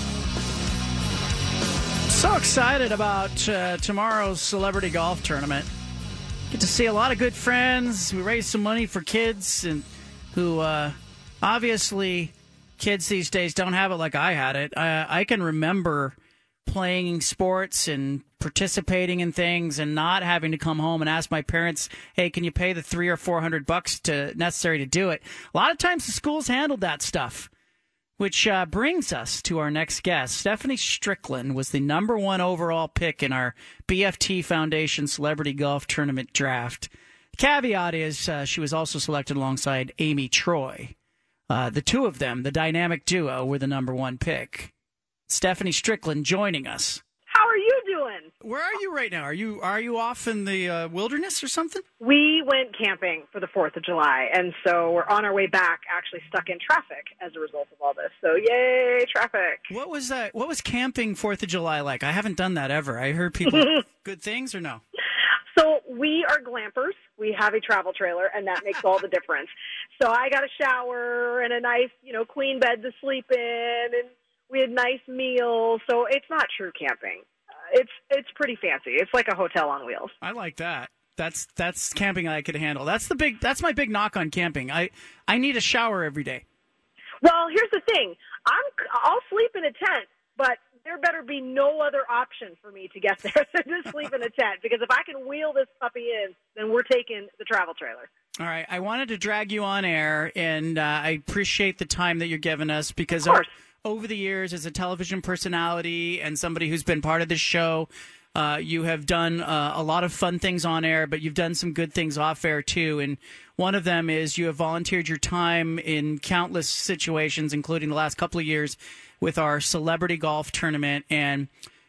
So excited about tomorrow's celebrity golf tournament. Get to see a lot of good friends. We raised some money for kids and who obviously kids these days don't have it like I had it. I can remember playing sports and participating in things and not having to come home and ask my parents, hey, can you pay the $300 or $400 necessary to do it? A lot of times the schools handled that stuff. Which brings us to our next guest. Stephanie Strickland was the number 1 overall pick in our BFT Foundation Celebrity Golf Tournament draft. The caveat is she was also selected alongside Amy Troy. The two of them, the dynamic duo, were the number 1 pick. Stephanie Strickland joining us. How are you doing? Where are you right now? Are you off in the wilderness or something? We went camping for the 4th of July, and so we're on our way back, actually stuck in traffic as a result of all this. So yay, traffic. What was camping 4th of July like? I haven't done that ever. I heard people good things or no? So we are glampers. We have a travel trailer, and that makes all the difference. So I got a shower and a nice, queen bed to sleep in, and we had nice meals. So it's not true camping. It's pretty fancy. It's like a hotel on wheels. I like that. That's camping I could handle. That's my big knock on camping. I need a shower every day. Well, here's the thing. I'll sleep in a tent, but there better be no other option for me to get there than to sleep in a tent. Because if I can wheel this puppy in, then we're taking the travel trailer. All right. I wanted to drag you on air, and I appreciate the time that you're giving us because over the years, as a television personality and somebody who's been part of this show, you have done a lot of fun things on air, but you've done some good things off air too. And one of them is you have volunteered your time in countless situations, including the last couple of years with our celebrity golf tournament. And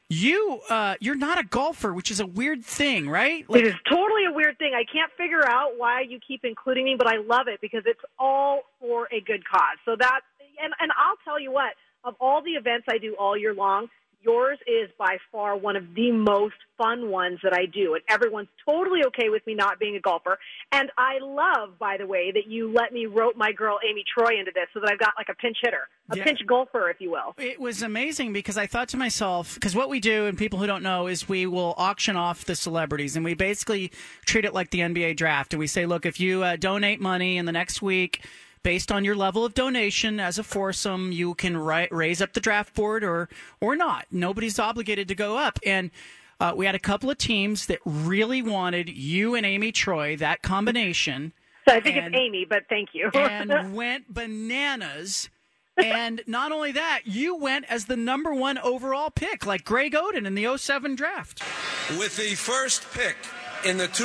you're not a golfer, which is a weird thing, right? It is totally a weird thing. I can't figure out why you keep including me, but I love it because it's all for a good cause. So that, and I'll tell you what, of all the events I do all year long, yours is by far one of the most fun ones that I do, and everyone's totally okay with me not being a golfer. And I love, by the way, that you let me rope my girl Amy Troy into this so that I've got like a pinch hitter, pinch golfer, if you will. It was amazing because I thought to myself, because what we do, and people who don't know, is we will auction off the celebrities, and we basically treat it like the NBA draft. And we say, look, if you donate money in the next week, based on your level of donation as a foursome, you can raise up the draft board or not. Nobody's obligated to go up. And we had a couple of teams that really wanted you and Amy Troy, that combination. So I think it's Amy, but thank you. And went bananas. And not only that, you went as the number 1 overall pick, like Greg Oden in the 2007 draft. With the first pick in the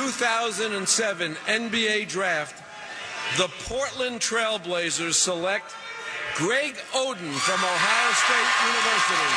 2007 NBA draft, the Portland Trail Blazers select Greg Oden from Ohio State University.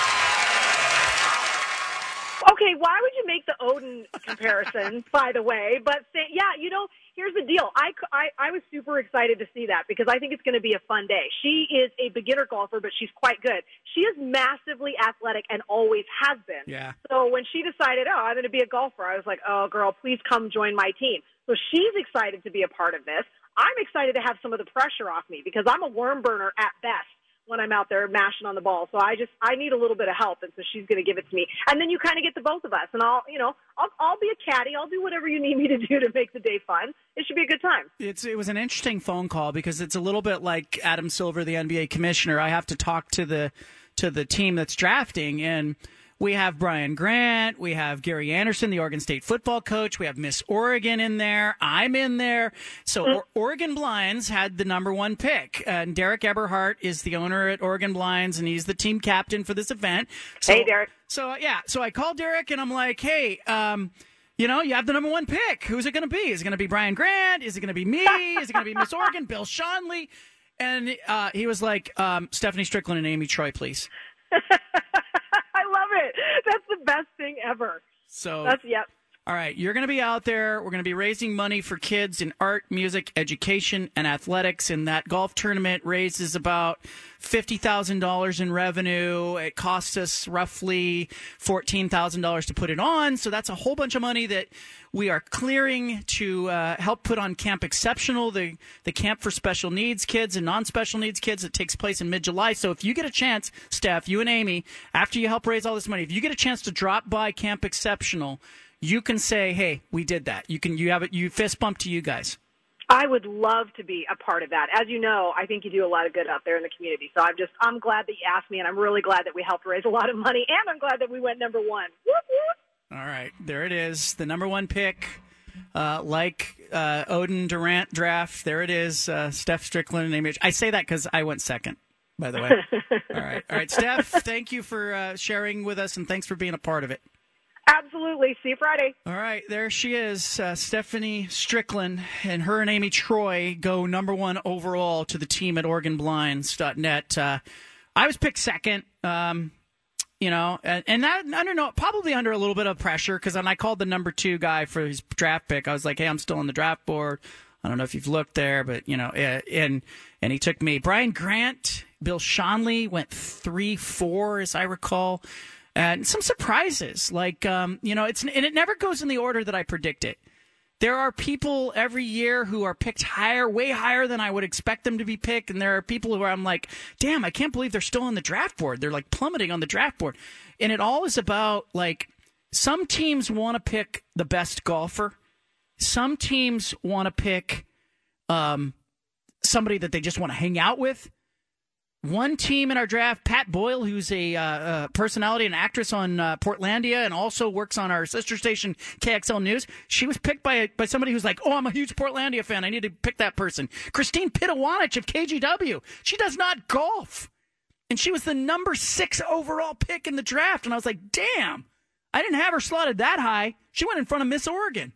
Okay, why would you make the Oden comparison, by the way? But, here's the deal. I was super excited to see that because I think it's going to be a fun day. She is a beginner golfer, but she's quite good. She is massively athletic and always has been. Yeah. So when she decided, I'm going to be a golfer, I was like, oh, girl, please come join my team. So she's excited to be a part of this. I'm excited to have some of the pressure off me because I'm a worm burner at best when I'm out there mashing on the ball. So I need a little bit of help, and so she's going to give it to me. And then you kind of get the both of us, and I'll be a caddy. I'll do whatever you need me to do to make the day fun. It should be a good time. It was an interesting phone call because it's a little bit like Adam Silver, the NBA commissioner. I have to talk to the team that's drafting, and we have Brian Grant, we have Gary Anderson, the Oregon State football coach, we have Miss Oregon in there, I'm in there. So Oregon Blinds had the number 1 pick, and Derek Eberhardt is the owner at Oregon Blinds, and he's the team captain for this event. So, hey, Derek. So I called Derek, and I'm like, hey, you have the number 1 pick. Who's it going to be? Is it going to be Brian Grant? Is it going to be me? Is it going to be Miss Oregon, Bill Schonley? And he was like, Stephanie Strickland and Amy Troy, please. I love it. That's the best thing ever. So yep. All right, you're going to be out there. We're going to be raising money for kids in art, music, education, and athletics. And that golf tournament raises about $50,000 in revenue. It costs us roughly $14,000 to put it on. So that's a whole bunch of money that we are clearing to help put on Camp Exceptional, the camp for special needs kids and non-special needs kids that takes place in mid-July. So if you get a chance, Steph, you and Amy, after you help raise all this money, if you get a chance to drop by Camp Exceptional, you can say, hey, we did that. You fist bump to you guys. I would love to be a part of that. As you know, I think you do a lot of good out there in the community. So I'm glad that you asked me, and I'm really glad that we helped raise a lot of money, and I'm glad that we went number 1. Whoop, whoop. All right, there it is, the number 1 pick. Like Oden Durant draft, there it is, Steph Strickland and Amy. I say that because I went second. by the way. All right, Steph, thank you for sharing with us, and thanks for being a part of it. Absolutely. See you Friday. All right, there she is, Stephanie Strickland, and her and Amy Troy go number 1 overall to the team at OregonBlinds.net. I was picked second, and that probably under a little bit of pressure because when I called the number 2 guy for his draft pick, I was like, hey, I'm still on the draft board. I don't know if you've looked there, but, and he took me. Brian Grant, Bill Schonely went 3-4, as I recall. And some surprises, like, and it never goes in the order that I predict it. There are people every year who are picked higher, way higher than I would expect them to be picked. And there are people who I'm like, damn, I can't believe they're still on the draft board. They're like plummeting on the draft board. And it all is about, like, some teams want to pick the best golfer. Some teams want to pick somebody that they just want to hang out with. One team in our draft, Pat Boyle, who's a personality and actress on Portlandia and also works on our sister station, KXL News. She was picked by somebody who's like, oh, I'm a huge Portlandia fan. I need to pick that person. Christine Pitawanich of KGW. She does not golf. And she was the number 6 overall pick in the draft. And I was like, damn, I didn't have her slotted that high. She went in front of Miss Oregon.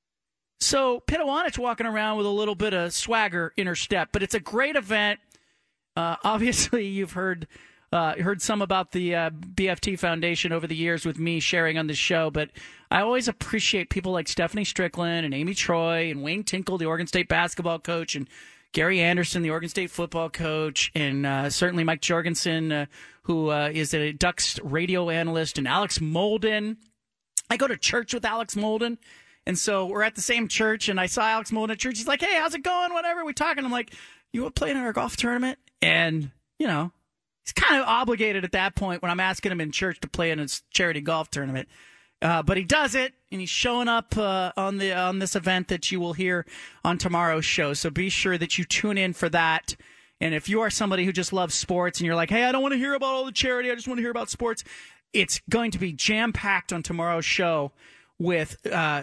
So Pitawanich walking around with a little bit of swagger in her step. But it's a great event. Obviously, you've heard some about the BFT Foundation over the years with me sharing on this show, but I always appreciate people like Stephanie Strickland and Amy Troy and Wayne Tinkle, the Oregon State basketball coach, and Gary Anderson, the Oregon State football coach, and certainly Mike Jorgensen, who is a Ducks radio analyst, and Alex Molden. I go to church with Alex Molden, and so we're at the same church, and I saw Alex Molden at church. He's like, hey, how's it going? Whatever. We talking. I'm like, you want to play in our golf tournament? And, he's kind of obligated at that point when I'm asking him in church to play in his charity golf tournament. But he does it, and he's showing up on this event that you will hear on tomorrow's show. So be sure that you tune in for that. And if you are somebody who just loves sports and you're like, hey, I don't want to hear about all the charity, I just want to hear about sports, it's going to be jam-packed on tomorrow's show with,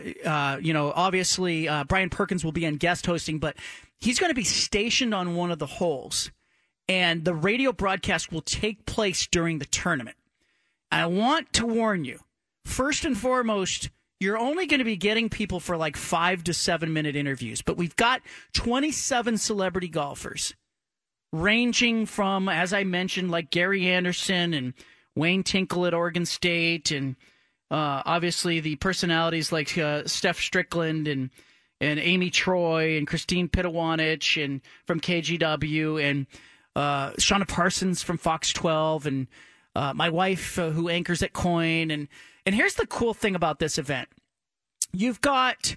obviously Brian Perkins will be in guest hosting, but he's going to be stationed on one of the holes, and the radio broadcast will take place during the tournament. I want to warn you, first and foremost, you're only going to be getting people for like 5 to 7 minute interviews, but we've got 27 celebrity golfers, ranging from, as I mentioned, like Gary Anderson and Wayne Tinkle at Oregon State, and obviously the personalities like Steph Strickland and Amy Troy and Christine Pitawanich and from KGW and Shauna Parsons from Fox 12 and my wife who anchors at Coin. And here's the cool thing about this event. You've got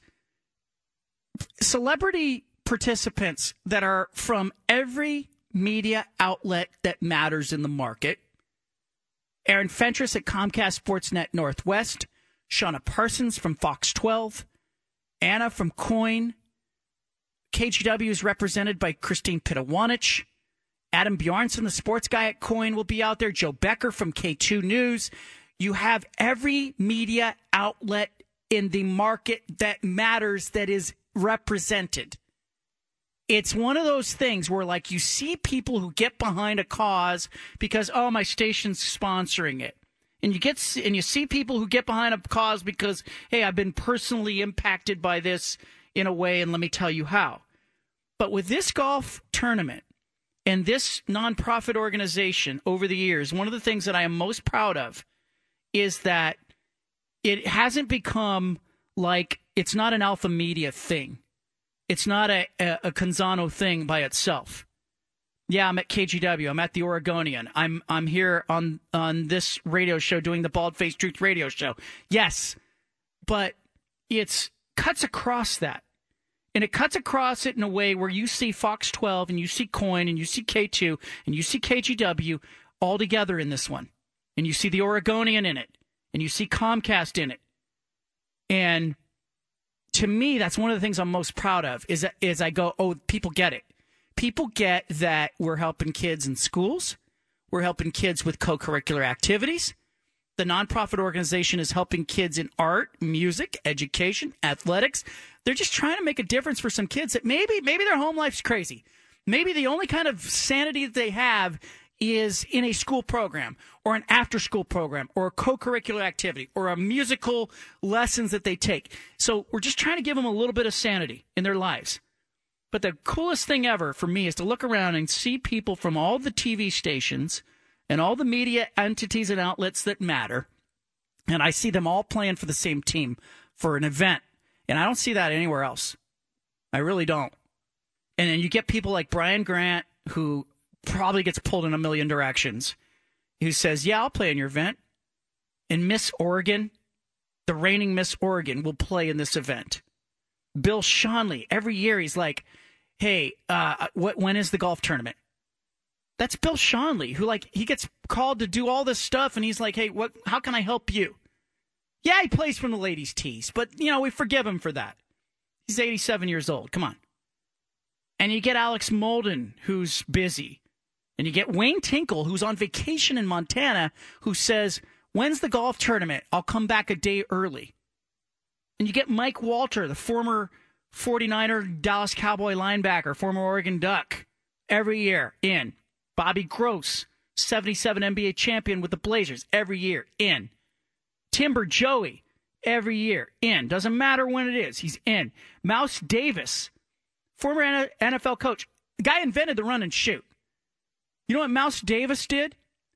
celebrity participants that are from every media outlet that matters in the market. Aaron Fentress at Comcast Sportsnet Northwest, Shauna Parsons from Fox 12, Anna from Coin. KGW is represented by Christine Pitawanich. Adam Bjornson, the sports guy at Coin, will be out there. Joe Becker from K2 News. You have every media outlet in the market that matters that is represented. It's one of those things where, like, you see people who get behind a cause because, oh, my station's sponsoring it. And you see people who get behind a cause because, hey, I've been personally impacted by this in a way, and let me tell you how. But with this golf tournament and this nonprofit organization over the years, one of the things that I am most proud of is that it hasn't become like it's not an Alpha Media thing. It's not a Canzano thing by itself. Yeah, I'm at KGW. I'm at the Oregonian. I'm here on this radio show doing the Bald Faced Truth radio show. Yes, but it cuts across that. And it cuts across it in a way where you see Fox 12 and you see Coin and you see K2 and you see KGW all together in this one. And you see the Oregonian in it. And you see Comcast in it. And to me, that's one of the things I'm most proud of is I go, oh, people get it. People get that we're helping kids in schools. We're helping kids with co-curricular activities. The nonprofit organization is helping kids in art, music, education, athletics. They're just trying to make a difference for some kids that maybe their home life's crazy. Maybe the only kind of sanity that they have is in a school program or an after-school program or a co-curricular activity or a musical lessons that they take. So we're just trying to give them a little bit of sanity in their lives. But the coolest thing ever for me is to look around and see people from all the TV stations and all the media entities and outlets that matter, and I see them all playing for the same team for an event. And I don't see that anywhere else. I really don't. And then you get people like Brian Grant, who probably gets pulled in a million directions, who says, yeah, I'll play in your event. And Miss Oregon, the reigning Miss Oregon, will play in this event. Bill Schonely, every year he's like, hey, when is the golf tournament? That's Bill Schonely, who he gets called to do all this stuff, and he's like, hey, how can I help you? Yeah, he plays from the ladies' tees, but, we forgive him for that. He's 87 years old. Come on. And you get Alex Molden, who's busy. And you get Wayne Tinkle, who's on vacation in Montana, who says, when's the golf tournament? I'll come back a day early. And you get Mike Walter, the former 49er Dallas Cowboy linebacker, former Oregon Duck, every year in. Bobby Gross, 77 NBA champion with the Blazers, every year in. Timber Joey, every year in. Doesn't matter when it is, he's in. Mouse Davis, former NFL coach. The guy invented the run and shoot. You know what Mouse Davis did?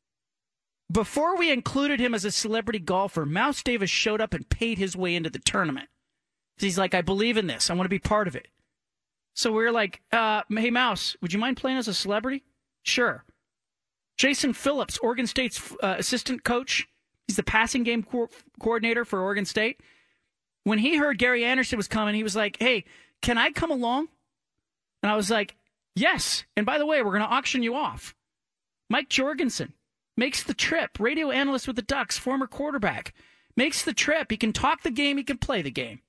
Before we included him as a celebrity golfer, Mouse Davis showed up and paid his way into the tournament. He's like, I believe in this. I want to be part of it. So we were like, hey, Mouse, would you mind playing as a celebrity? Sure. Jason Phillips, Oregon State's assistant coach. He's the passing game coordinator for Oregon State. When he heard Gary Anderson was coming, he was like, hey, can I come along? And I was like, yes. And by the way, we're going to auction you off. Mike Jorgensen makes the trip. Radio analyst with the Ducks, former quarterback. Makes the trip. He can talk the game. He can play the game.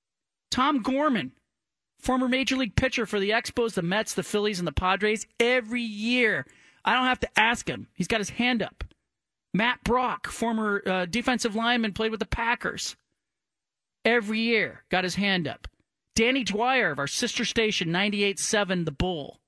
Tom Gorman, former Major League pitcher for the Expos, the Mets, the Phillies, and the Padres. Every year. I don't have to ask him. He's got his hand up. Matt Brock, former defensive lineman, played with the Packers. Every year. Got his hand up. Danny Dwyer of our sister station, 98.7 The Bull.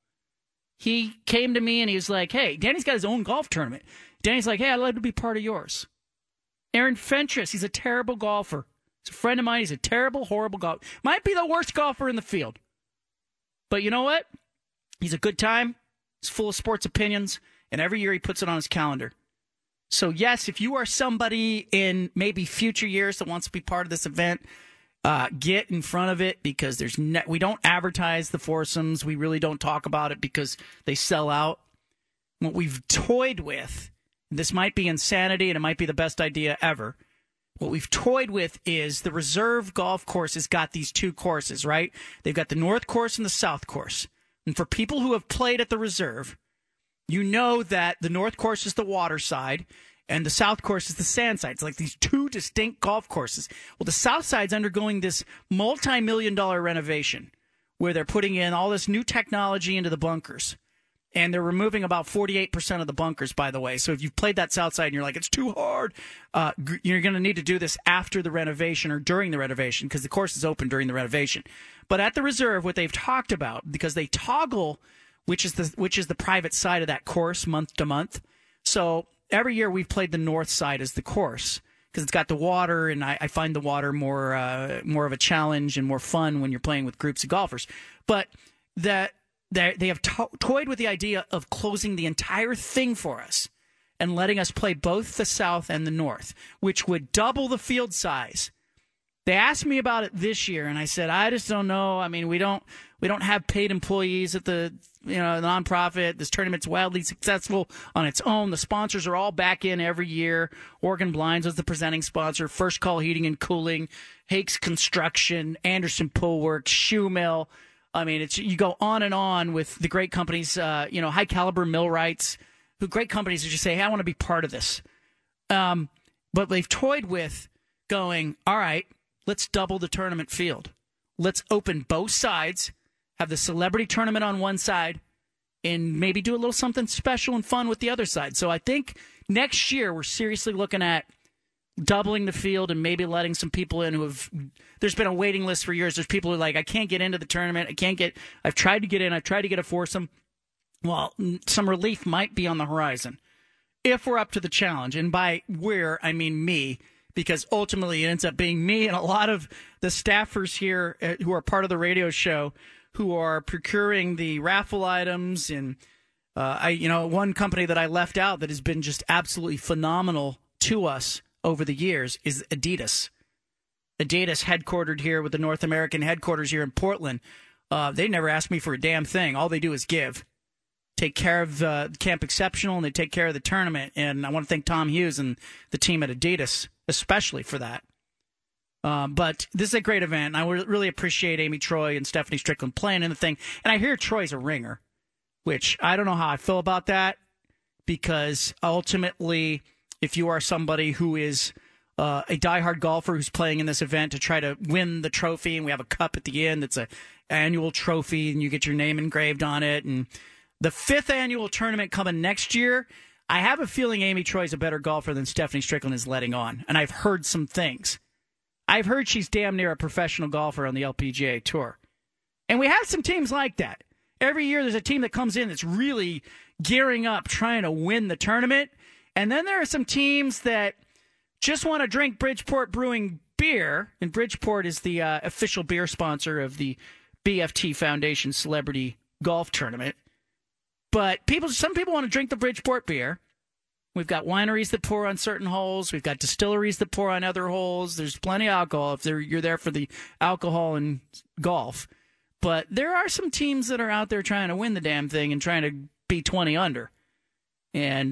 He came to me and he was like, hey, Danny's got his own golf tournament. Danny's like, hey, I'd love to be part of yours. Aaron Fentress, he's a terrible golfer. He's a friend of mine. He's a terrible, horrible golfer. Might be the worst golfer in the field. But you know what? He's a good time. He's full of sports opinions. And every year he puts it on his calendar. So, yes, if you are somebody in maybe future years that wants to be part of this event, get in front of it because we don't advertise the foursomes. We really don't talk about it because they sell out. What we've toyed with, this might be insanity and it might be the best idea ever. What we've toyed with is the reserve golf course has got these two courses, right? They've got the North Course and the South Course. And for people who have played at the reserve, you know that the North Course is the water side and the South Course is the sand side. It's like these two distinct golf courses. Well, the South side's undergoing this multi-million-dollar renovation where they're putting in all this new technology into the bunkers. And they're removing about 48% of the bunkers, by the way. So if you've played that South side and you're like, it's too hard, you're going to need to do this after the renovation or during the renovation because the course is open during the renovation. But at the reserve, what they've talked about, because they toggle which is the private side of that course month to month. So every year we've played the north side as the course because it's got the water, and I find the water more of a challenge and more fun when you're playing with groups of golfers. But they have toyed with the idea of closing the entire thing for us and letting us play both the south and the north, which would double the field size. They asked me about it this year, and I said, I just don't know. I mean, we don't have paid employees at the nonprofit. This tournament's wildly successful on its own. The sponsors are all back in every year. Oregon Blinds was the presenting sponsor. First Call Heating and Cooling, Hakes Construction, Anderson Pool Works, Shoe Mill. I mean, you go on and on with the great companies, High Caliber Millwrights, who great companies who just say, hey, I want to be part of this. But they've toyed with going, all right, let's double the tournament field. Let's open both sides, have the celebrity tournament on one side, and maybe do a little something special and fun with the other side. So I think next year we're seriously looking at doubling the field and maybe letting some people in there's been a waiting list for years. There's people who are like, I can't get into the tournament. I've tried to get in. I've tried to get a foursome. well, some relief might be on the horizon if we're up to the challenge. And by we're, I mean me, because ultimately it ends up being me and a lot of the staffers here who are part of the radio show who are procuring the raffle items. And one company that I left out that has been just absolutely phenomenal to us over the years is Adidas. Adidas, headquartered here with the North American headquarters here in Portland. They never ask me for a damn thing. All they do is give. Take care of Camp Exceptional, and they take care of the tournament. And I want to thank Tom Hughes and the team at Adidas especially for that. But this is a great event. I really appreciate Amy Troy and Stephanie Strickland playing in the thing. And I hear Troy's a ringer, which I don't know how I feel about that, because ultimately, if you are somebody who is a diehard golfer who's playing in this event to try to win the trophy, and we have a cup at the end that's an annual trophy, and you get your name engraved on it, and the 5th annual tournament coming next year, I have a feeling Amy Troy's a better golfer than Stephanie Strickland is letting on, and I've heard some things. I've heard she's damn near a professional golfer on the LPGA Tour. And we have some teams like that. Every year there's a team that comes in that's really gearing up, trying to win the tournament, and then there are some teams that just want to drink Bridgeport Brewing beer, and Bridgeport is the official beer sponsor of the BFT Foundation Celebrity Golf Tournament. But some people want to drink the Bridgeport beer. We've got wineries that pour on certain holes. We've got distilleries that pour on other holes. There's plenty of alcohol if you're there for the alcohol and golf. But there are some teams that are out there trying to win the damn thing and trying to be 20 under. And,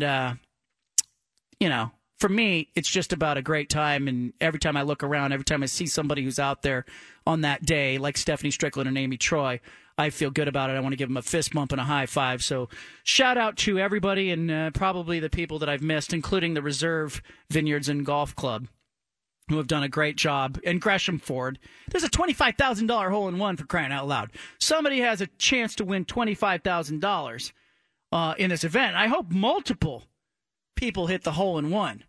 for me, it's just about a great time. And every time I look around, every time I see somebody who's out there on that day, like Stephanie Strickland and Amy Troy, I feel good about it. I want to give them a fist bump and a high five. So shout out to everybody and probably the people that I've missed, including the Reserve Vineyards and Golf Club, who have done a great job, and Gresham Ford. There's a $25,000 hole-in-one, for crying out loud. Somebody has a chance to win $25,000 in this event. I hope multiple people hit the hole-in-one.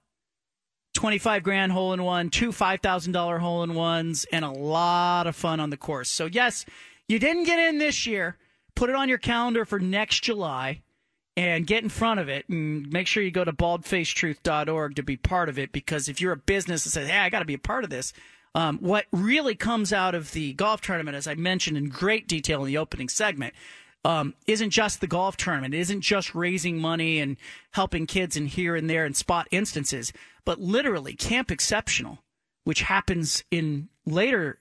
25 grand hole-in-one, 2 $5,000 hole-in-ones, and a lot of fun on the course. So, yes, you didn't get in this year. Put it on your calendar for next July and get in front of it. And make sure you go to baldfacetruth.org to be part of it, because if you're a business that says, hey, I got to be a part of this, what really comes out of the golf tournament, as I mentioned in great detail in the opening segment, isn't just the golf tournament. It isn't just raising money and helping kids in here and there and spot instances, but literally Camp Exceptional, which happens in later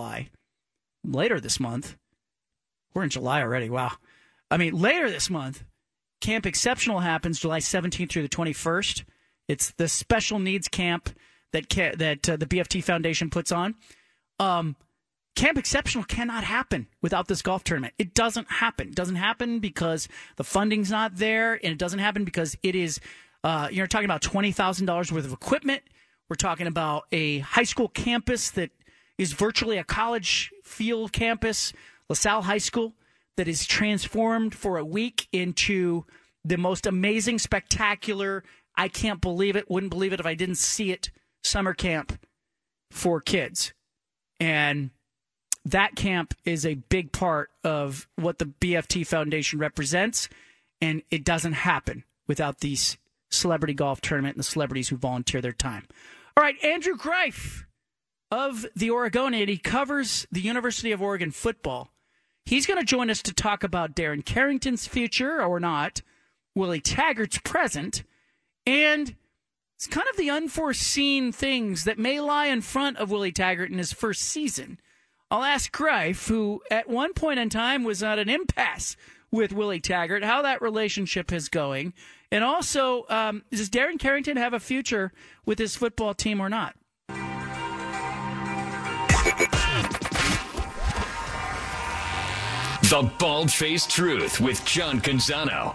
this month. We're in July already. Wow. Later this month, Camp Exceptional happens July 17th through the 21st. It's the special needs camp that the BFT Foundation puts on. Camp Exceptional cannot happen without this golf tournament. It doesn't happen. It doesn't happen because the funding's not there, and it doesn't happen because it is, you're talking about $20,000 worth of equipment. We're talking about a high school campus that is virtually a college field campus, LaSalle High School, that is transformed for a week into the most amazing, spectacular, I can't believe it, wouldn't believe it if I didn't see it, summer camp for kids. And that camp is a big part of what the BFT Foundation represents, and it doesn't happen without these celebrity golf tournament and the celebrities who volunteer their time. All right, Andrew Greif of the Oregonian, he covers the University of Oregon football. He's going to join us to talk about Darren Carrington's future or not, Willie Taggart's present, and it's kind of the unforeseen things that may lie in front of Willie Taggart in his first season. I'll ask Greif, who at one point in time was at an impasse with Willie Taggart, how that relationship is going. And also, does Darren Carrington have a future with his football team or not? The Bald-Faced Truth with John Canzano.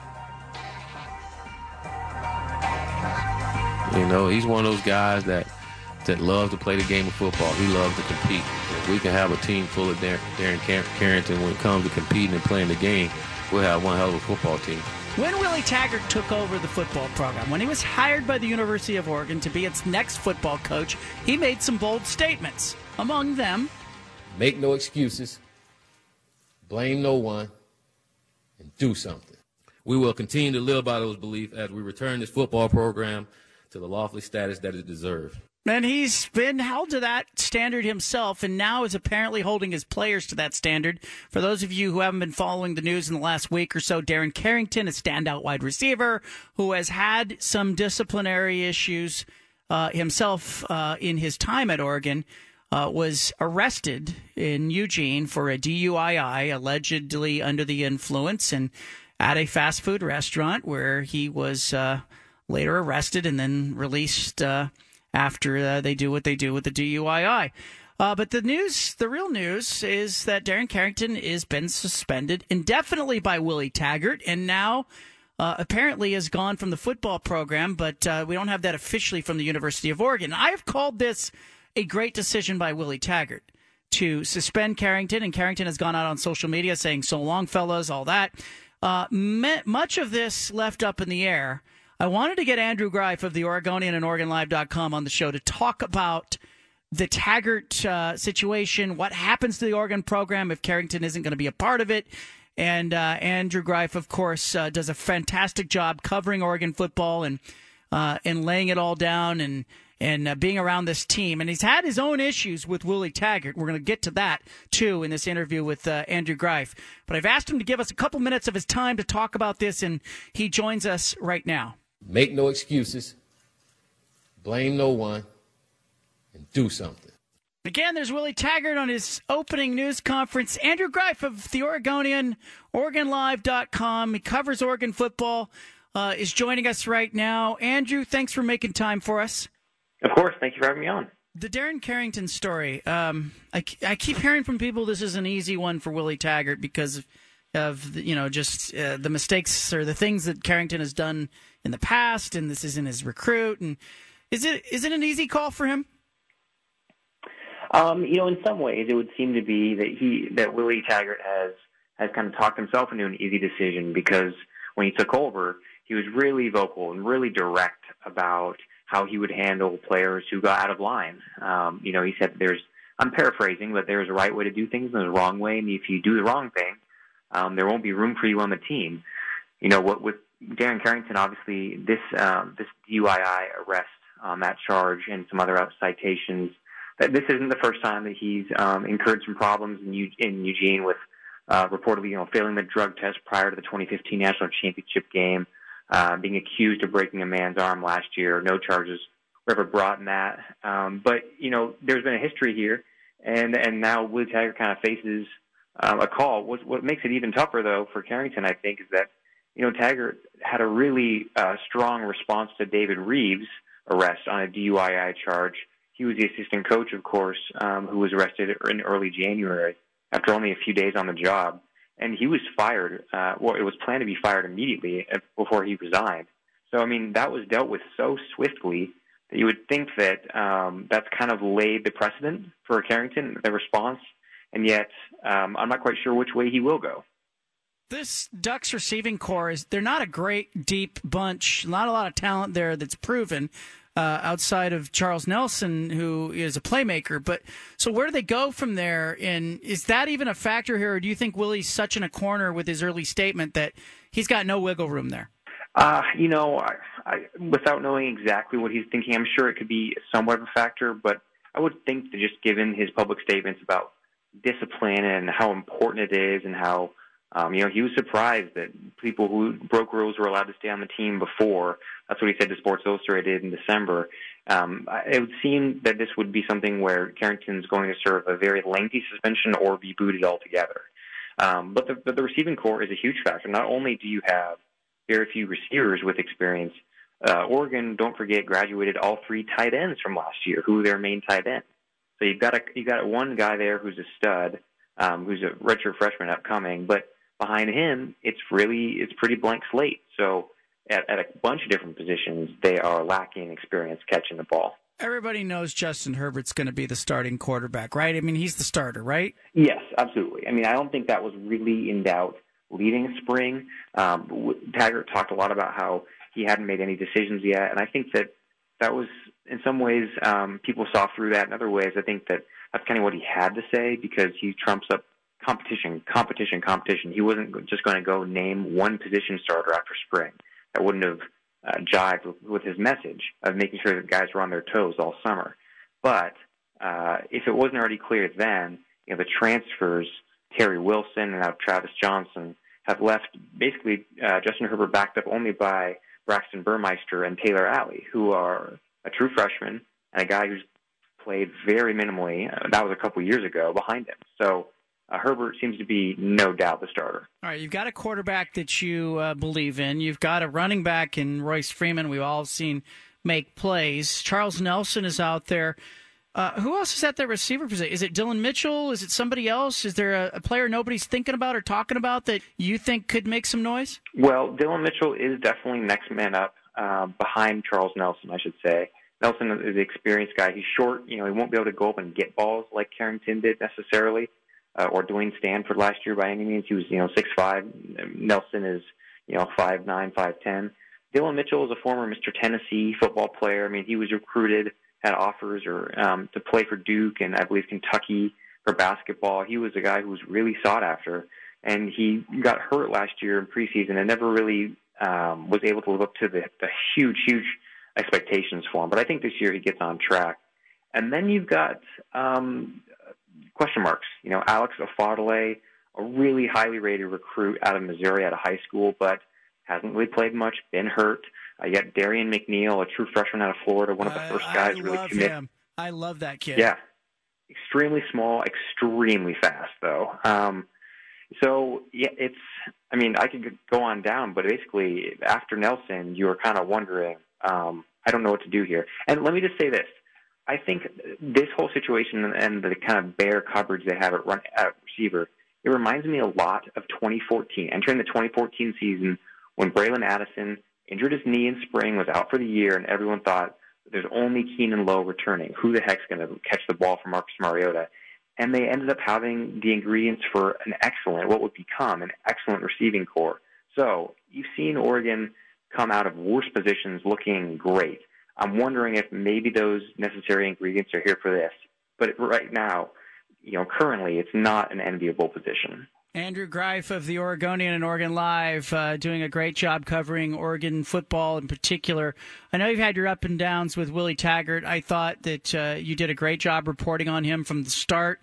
He's one of those guys that love to play the game of football. He loves to compete. If we can have a team full of Darren Carrington when it comes to competing and playing the game, we'll have one hell of a football team. When Willie Taggart took over the football program, when he was hired by the University of Oregon to be its next football coach, he made some bold statements. Among them, make no excuses, blame no one, and do something. we will continue to live by those beliefs as we return this football program to the lofty status that it deserves. And he's been held to that standard himself, and now is apparently holding his players to that standard. For those of you who haven't been following the news in the last week or so, Darren Carrington, a standout wide receiver who has had some disciplinary issues himself in his time at Oregon, was arrested in Eugene for a DUI, allegedly under the influence, and at a fast food restaurant where he was later arrested and then released after they do what they do with the DUI. But the real news is that Darren Carrington has been suspended indefinitely by Willie Taggart, and now apparently has gone from the football program, but we don't have that officially from the University of Oregon. I have called this a great decision by Willie Taggart to suspend Carrington, and Carrington has gone out on social media saying, "So long, fellas," all that. Much of this left up in the air. I wanted to get Andrew Greif of the Oregonian and OregonLive.com on the show to talk about the Taggart situation, what happens to the Oregon program if Carrington isn't going to be a part of it. And Andrew Greif, of course, does a fantastic job covering Oregon football and laying it all down and being around this team. And he's had his own issues with Willie Taggart. We're going to get to that, too, in this interview with Andrew Greif. But I've asked him to give us a couple minutes of his time to talk about this, and he joins us right now. Make no excuses, blame no one, and do something. Again, there's Willie Taggart on his opening news conference. Andrew Greif of the Oregonian, OregonLive.com. He covers Oregon football, is joining us right now. Andrew, thanks for making time for us. Of course. Thank you for having me on. The Darren Carrington story. I keep hearing from people this is an easy one for Willie Taggart because of the mistakes or the things that Carrington has done in the past, and this isn't his recruit. And is it an easy call for him? In some ways, it would seem to be that Willie Taggart has kind of talked himself into an easy decision, because when he took over, he was really vocal and really direct about how he would handle players who got out of line. He said I'm paraphrasing, but there's a right way to do things and there's a wrong way, and if you do the wrong thing, there won't be room for you on the team. With Darren Carrington, obviously, this DUI arrest on that charge and some other citations, that this isn't the first time that he's incurred some problems in Eugene with reportedly failing the drug test prior to the 2015 national championship game, being accused of breaking a man's arm last year. No charges were ever brought in that. But there's been a history here, and now Willie Taggart kind of faces a call. What makes it even tougher, though, for Carrington, I think, is that Taggart had a really strong response to David Reeves' arrest on a DUI charge. He was the assistant coach, of course, who was arrested in early January after only a few days on the job. And he was fired. It was planned to be fired immediately before he resigned. So, that was dealt with so swiftly that you would think that that's kind of laid the precedent for Carrington, the response. And yet, I'm not quite sure which way he will go. This Ducks receiving core they're not a great, deep bunch. Not a lot of talent there that's proven outside of Charles Nelson, who is a playmaker. But so where do they go from there? And is that even a factor here, or do you think Willie's such in a corner with his early statement that he's got no wiggle room there? Without knowing exactly what he's thinking, I'm sure it could be somewhat of a factor. But I would think that just given his public statements about discipline and how important it is, and how he was surprised that people who broke rules were allowed to stay on the team before. That's what he said to Sports Illustrated in December. It would seem that this would be something where Carrington's going to serve a very lengthy suspension or be booted altogether. But the receiving core is a huge factor. Not only do you have very few receivers with experience, Oregon, don't forget, graduated all three tight ends from last year, who were their main tight end. So you've got one guy there who's a stud, who's a redshirt freshman upcoming, but behind him, it's pretty blank slate. So at a bunch of different positions, they are lacking experience catching the ball. Everybody knows Justin Herbert's going to be the starting quarterback, right? He's the starter, right? Yes, absolutely. I don't think that was really in doubt leading spring. Taggart talked a lot about how he hadn't made any decisions yet, and I think that was, in some ways, people saw through that. In other ways, I think that's kind of what he had to say, because he trumps up competition. He wasn't just going to go name one position starter after spring. That wouldn't have jived with his message of making sure that guys were on their toes all summer. But if it wasn't already clear then, the transfers, Terry Wilson and now Travis Johnson, have left basically Justin Herbert backed up only by Braxton Burmeister and Taylor Alley, who are a true freshman and a guy who's played very minimally. That was a couple years ago behind him. So Herbert seems to be no doubt the starter. All right, you've got a quarterback that you believe in. You've got a running back in Royce Freeman we've all seen make plays. Charles Nelson is out there. Who else is at that receiver position? Is it Dylan Mitchell? Is it somebody else? Is there a player nobody's thinking about or talking about that you think could make some noise? Well, Dylan Mitchell is definitely next man up behind Charles Nelson, I should say. Nelson is an experienced guy. He's short. He won't be able to go up and get balls like Carrington did necessarily, or Dwayne Stanford last year by any means. He was, 6'5". Nelson is, 5'9", 5'10". Dylan Mitchell is a former Mr. Tennessee football player. I mean, he was recruited, had offers to play for Duke and I believe Kentucky for basketball. He was a guy who was really sought after, and he got hurt last year in preseason and never really was able to live up to the huge expectations for him. But I think this year he gets on track. And then you've got question marks. Alex Afadale, a really highly rated recruit out of Missouri out of high school, but hasn't really played much, been hurt. You got Darian McNeil, a true freshman out of Florida, one of the first guys really commit. Him. I love that kid. Yeah. Extremely small, extremely fast, though. So, yeah, I could go on down, but basically after Nelson, you were kind of wondering, I don't know what to do here. And let me just say this. I think this whole situation and the kind of bare coverage they have at receiver, it reminds me a lot of 2014. Entering the 2014 season when Braylon Addison injured his knee in spring, was out for the year, and everyone thought there's only Keenan Lowe returning. Who the heck's going to catch the ball from Marcus Mariota? And they ended up having the ingredients for what would become an excellent receiving core. So you've seen Oregon come out of worse positions looking great. I'm wondering if maybe those necessary ingredients are here for this. But right now, currently it's not an enviable position. Andrew Greif of the Oregonian and Oregon Live doing a great job covering Oregon football in particular. I know you've had your up and downs with Willie Taggart. I thought that you did a great job reporting on him from the start.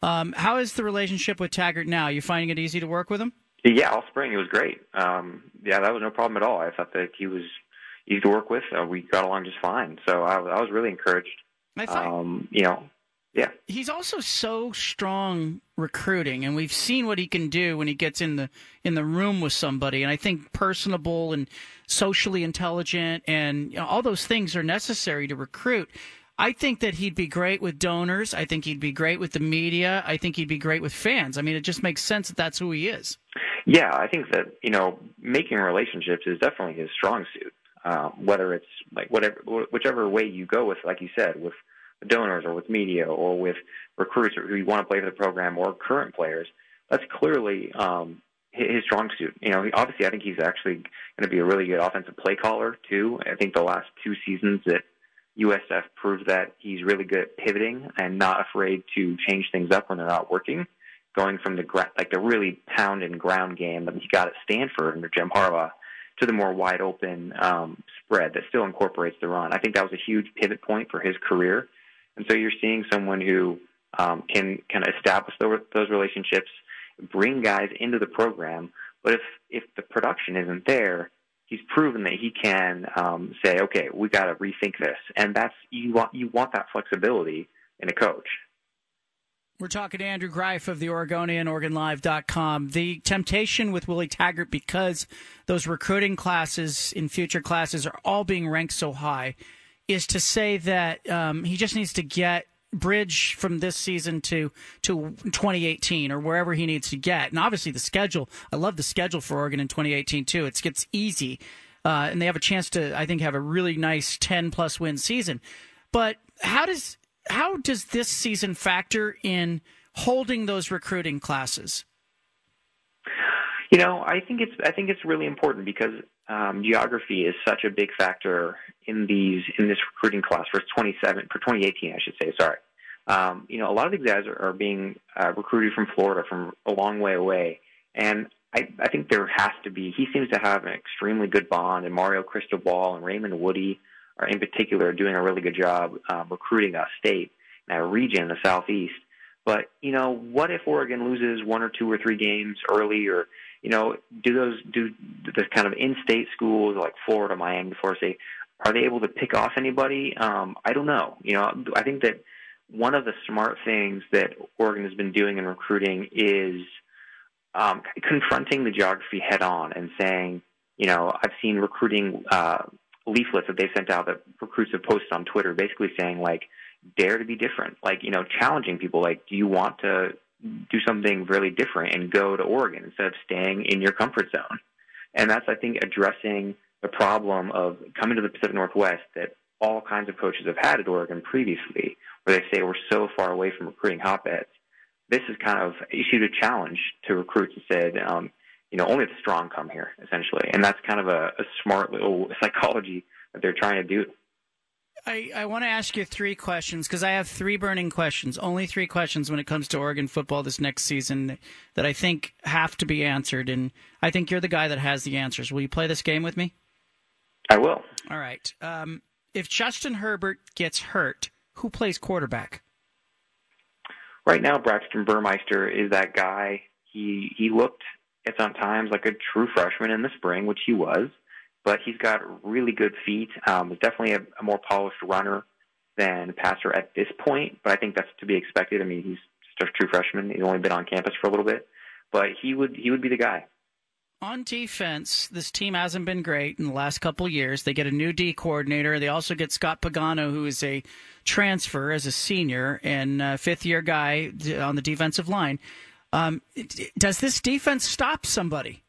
How is the relationship with Taggart now? Are you finding it easy to work with him? Yeah, all spring it was great. That was no problem at all. I thought that he was easy to work with. We got along just fine. So I was really encouraged. I thought, yeah. He's also so strong recruiting, and we've seen what he can do when he gets in the room with somebody. And I think personable and socially intelligent and all those things are necessary to recruit. I think that he'd be great with donors. I think he'd be great with the media. I think he'd be great with fans. I mean, it just makes sense that that's who he is. Yeah, I think that, making relationships is definitely his strong suit. Whether it's whichever way you go with, like you said, with donors or with media or with recruits who want to play for the program or current players, that's clearly his strong suit. Obviously, I think he's actually going to be a really good offensive play caller too. I think the last two seasons that USF proved that he's really good at pivoting and not afraid to change things up when they're not working, going from the really pound and ground game that he got at Stanford under Jim Harbaugh to the more wide open spread that still incorporates the run. I think that was a huge pivot point for his career. And so you're seeing someone who can kind of establish those relationships, bring guys into the program. But if the production isn't there, he's proven that he can say, okay, we got to rethink this. And that's you want that flexibility in a coach. We're talking to Andrew Greif of the Oregonian, OregonLive.com. The temptation with Willie Taggart, because those recruiting classes in future classes are all being ranked so high, is to say that he just needs to bridge from this season to 2018 or wherever he needs to get. And obviously the schedule, I love the schedule for Oregon in 2018 too. It gets easy, and they have a chance to, I think, have a really nice 10-plus win season. But how does this season factor in holding those recruiting classes? I think it's really important because geography is such a big factor in this recruiting class for 2018, I should say. Sorry, A lot of these guys are being recruited from Florida, from a long way away. And I think there has to be, he seems to have an extremely good bond, and Mario Cristobal and Raymond Woody are in particular doing a really good job recruiting a state and a region in the Southeast. But, what if Oregon loses 1 or 2 or 3 games early, or, do the kind of in-state schools like Florida, Miami, Florida State, are they able to pick off anybody? I don't know. I think that one of the smart things that Oregon has been doing in recruiting is confronting the geography head on and saying, I've seen recruiting leaflets that they sent out that recruits have posted on Twitter, basically saying, like, dare to be different, like, challenging people, like, do you want to do something really different and go to Oregon instead of staying in your comfort zone? And that's, I think, addressing the problem of coming to the Pacific Northwest that all kinds of coaches have had at Oregon previously, where they say we're so far away from recruiting hotbeds. This is kind of issued a challenge to recruits and said, only the strong come here, essentially. And that's kind of a smart little psychology that they're trying to do. I want to ask you 3 questions, because I have 3 burning questions, only 3 questions when it comes to Oregon football this next season that I think have to be answered, and I think you're the guy that has the answers. Will you play this game with me? I will. All right. If Justin Herbert gets hurt, who plays quarterback? Right now, Braxton Burmeister is that guy. He looked at some times like a true freshman in the spring, which he was. But he's got really good feet. He's definitely a more polished runner than passer at this point, but I think that's to be expected. I mean, he's just a true freshman. He's only been on campus for a little bit, but he would be the guy. On defense, this team hasn't been great in the last couple of years. They get a new D coordinator. They also get Scott Pagano, who is a transfer as a senior and fifth-year guy on the defensive line. Does this defense stop somebody?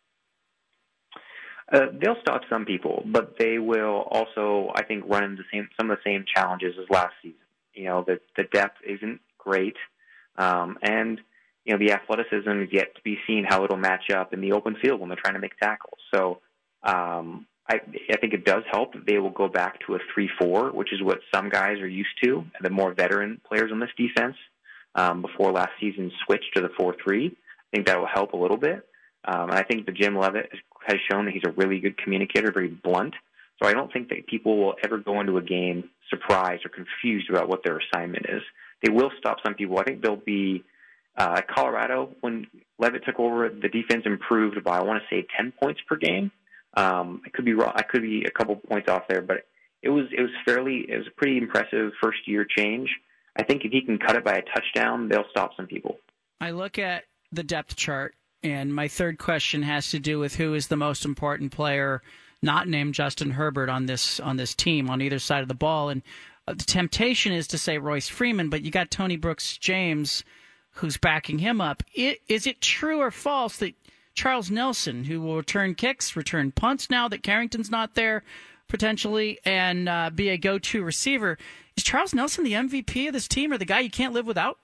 They'll stop some people, but they will also, I think, run into some of the same challenges as last season. The depth isn't great, and the athleticism is yet to be seen how it'll match up in the open field when they're trying to make tackles. So I think it does help that they will go back to a 3-4, which is what some guys are used to, the more veteran players on this defense, before last season switched to the 4-3. I think that will help a little bit. And I think that Jim Leavitt has shown that he's a really good communicator, very blunt. So I don't think that people will ever go into a game surprised or confused about what their assignment is. They will stop some people. I think they'll be Colorado, when Leavitt took over, the defense improved by, I want to say, 10 points per game. I could be wrong. I could be a couple points off there, but it was a pretty impressive first-year change. I think if he can cut it by a touchdown, they'll stop some people. I look at the depth chart, and my third question has to do with who is the most important player not named Justin Herbert on this team on either side of the ball. And the temptation is to say Royce Freeman, but you got Tony Brooks-James who's backing him up. Is it true or false that Charles Nelson, who will return kicks, return punts now that Carrington's not there potentially, and be a go-to receiver, is Charles Nelson the MVP of this team or the guy you can't live without?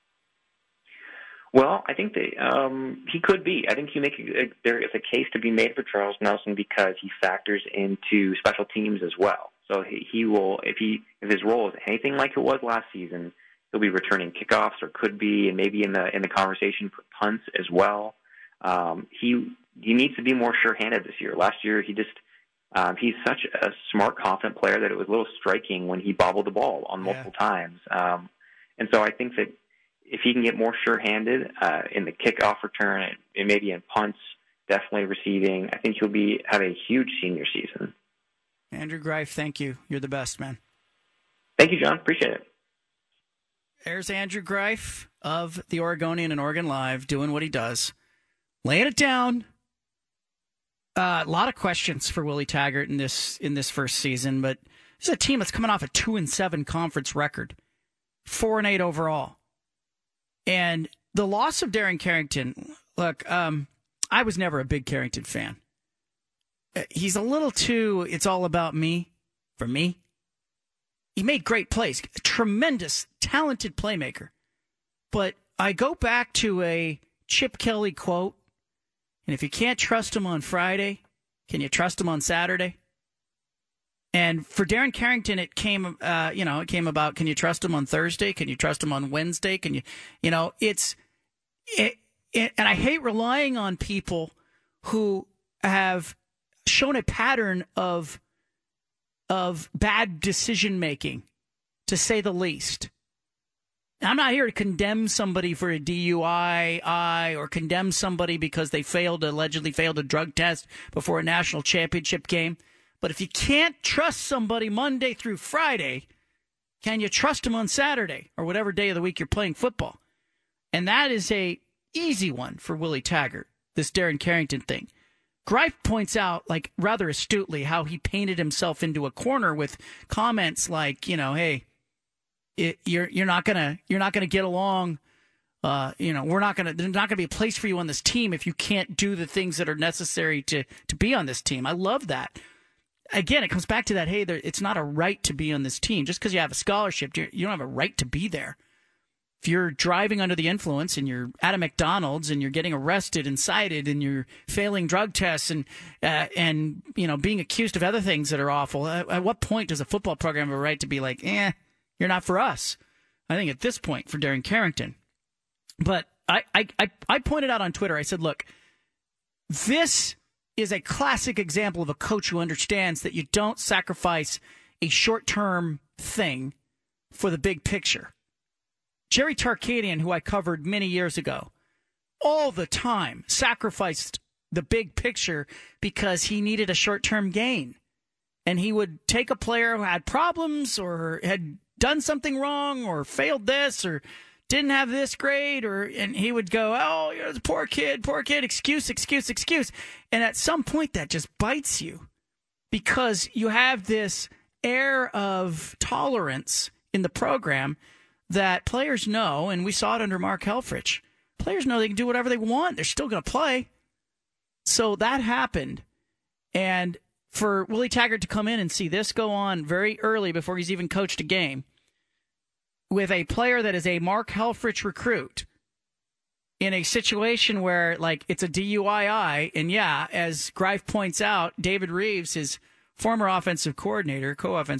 Well, I think that he could be. I think there is a case to be made for Charles Nelson because he factors into special teams as well. So he will, if his role is anything like it was last season, he'll be returning kickoffs or could be, and maybe in the conversation for punts as well. He needs to be more sure-handed this year. Last year, he's such a smart, confident player that it was a little striking when he bobbled the ball on multiple times. And so I think that if he can get more sure-handed in the kickoff return and maybe in punts, definitely receiving, I think he'll have a huge senior season. Andrew Greif, thank you. You're the best, man. Thank you, John. Appreciate it. There's Andrew Greif of the Oregonian and Oregon Live doing what he does. Laying it down. A lot of questions for Willie Taggart in this first season, but this is a team that's coming off a 2-7 conference record, 4-8 overall. And the loss of Darren Carrington, look, I was never a big Carrington fan. He's a little too, it's all about me, for me. He made great plays, a tremendous, talented playmaker. But I go back to a Chip Kelly quote, and if you can't trust him on Friday, can you trust him on Saturday? And for Darren Carrington, it came about, can you trust him on Thursday? Can you trust him on Wednesday? And I hate relying on people who have shown a pattern of bad decision making, to say the least. I'm not here to condemn somebody for a DUI or condemn somebody because they allegedly failed a drug test before a national championship game. But if you can't trust somebody Monday through Friday, can you trust them on Saturday or whatever day of the week you're playing football? And that is a easy one for Willie Taggart, this Darren Carrington thing. Greif points out, like, rather astutely, how he painted himself into a corner with comments like, hey, you're not gonna get along. There's not gonna be a place for you on this team if you can't do the things that are necessary to be on this team. I love that. Again, it comes back to that, hey, it's not a right to be on this team. Just because you have a scholarship, you don't have a right to be there. If you're driving under the influence and you're at a McDonald's and you're getting arrested and cited and you're failing drug tests and being accused of other things that are awful, at what point does a football program have a right to be like, you're not for us? I think at this point for Darren Carrington. But I pointed out on Twitter, I said, look, this is a classic example of a coach who understands that you don't sacrifice a short-term thing for the big picture. Jerry Tarkanian, who I covered many years ago, all the time sacrificed the big picture because he needed a short-term gain. And he would take a player who had problems or had done something wrong or failed this or didn't have this grade, and he would go, poor kid, excuse. And at some point that just bites you because you have this air of tolerance in the program that players know, and we saw it under Mark Helfrich. Players know they can do whatever they want. They're still going to play. So that happened. And for Willie Taggart to come in and see this go on very early before he's even coached a game with a player that is a Mark Helfrich recruit in a situation where, like, it's a DUI, and as Greif points out, David Reeves, his former co-offensive coordinator,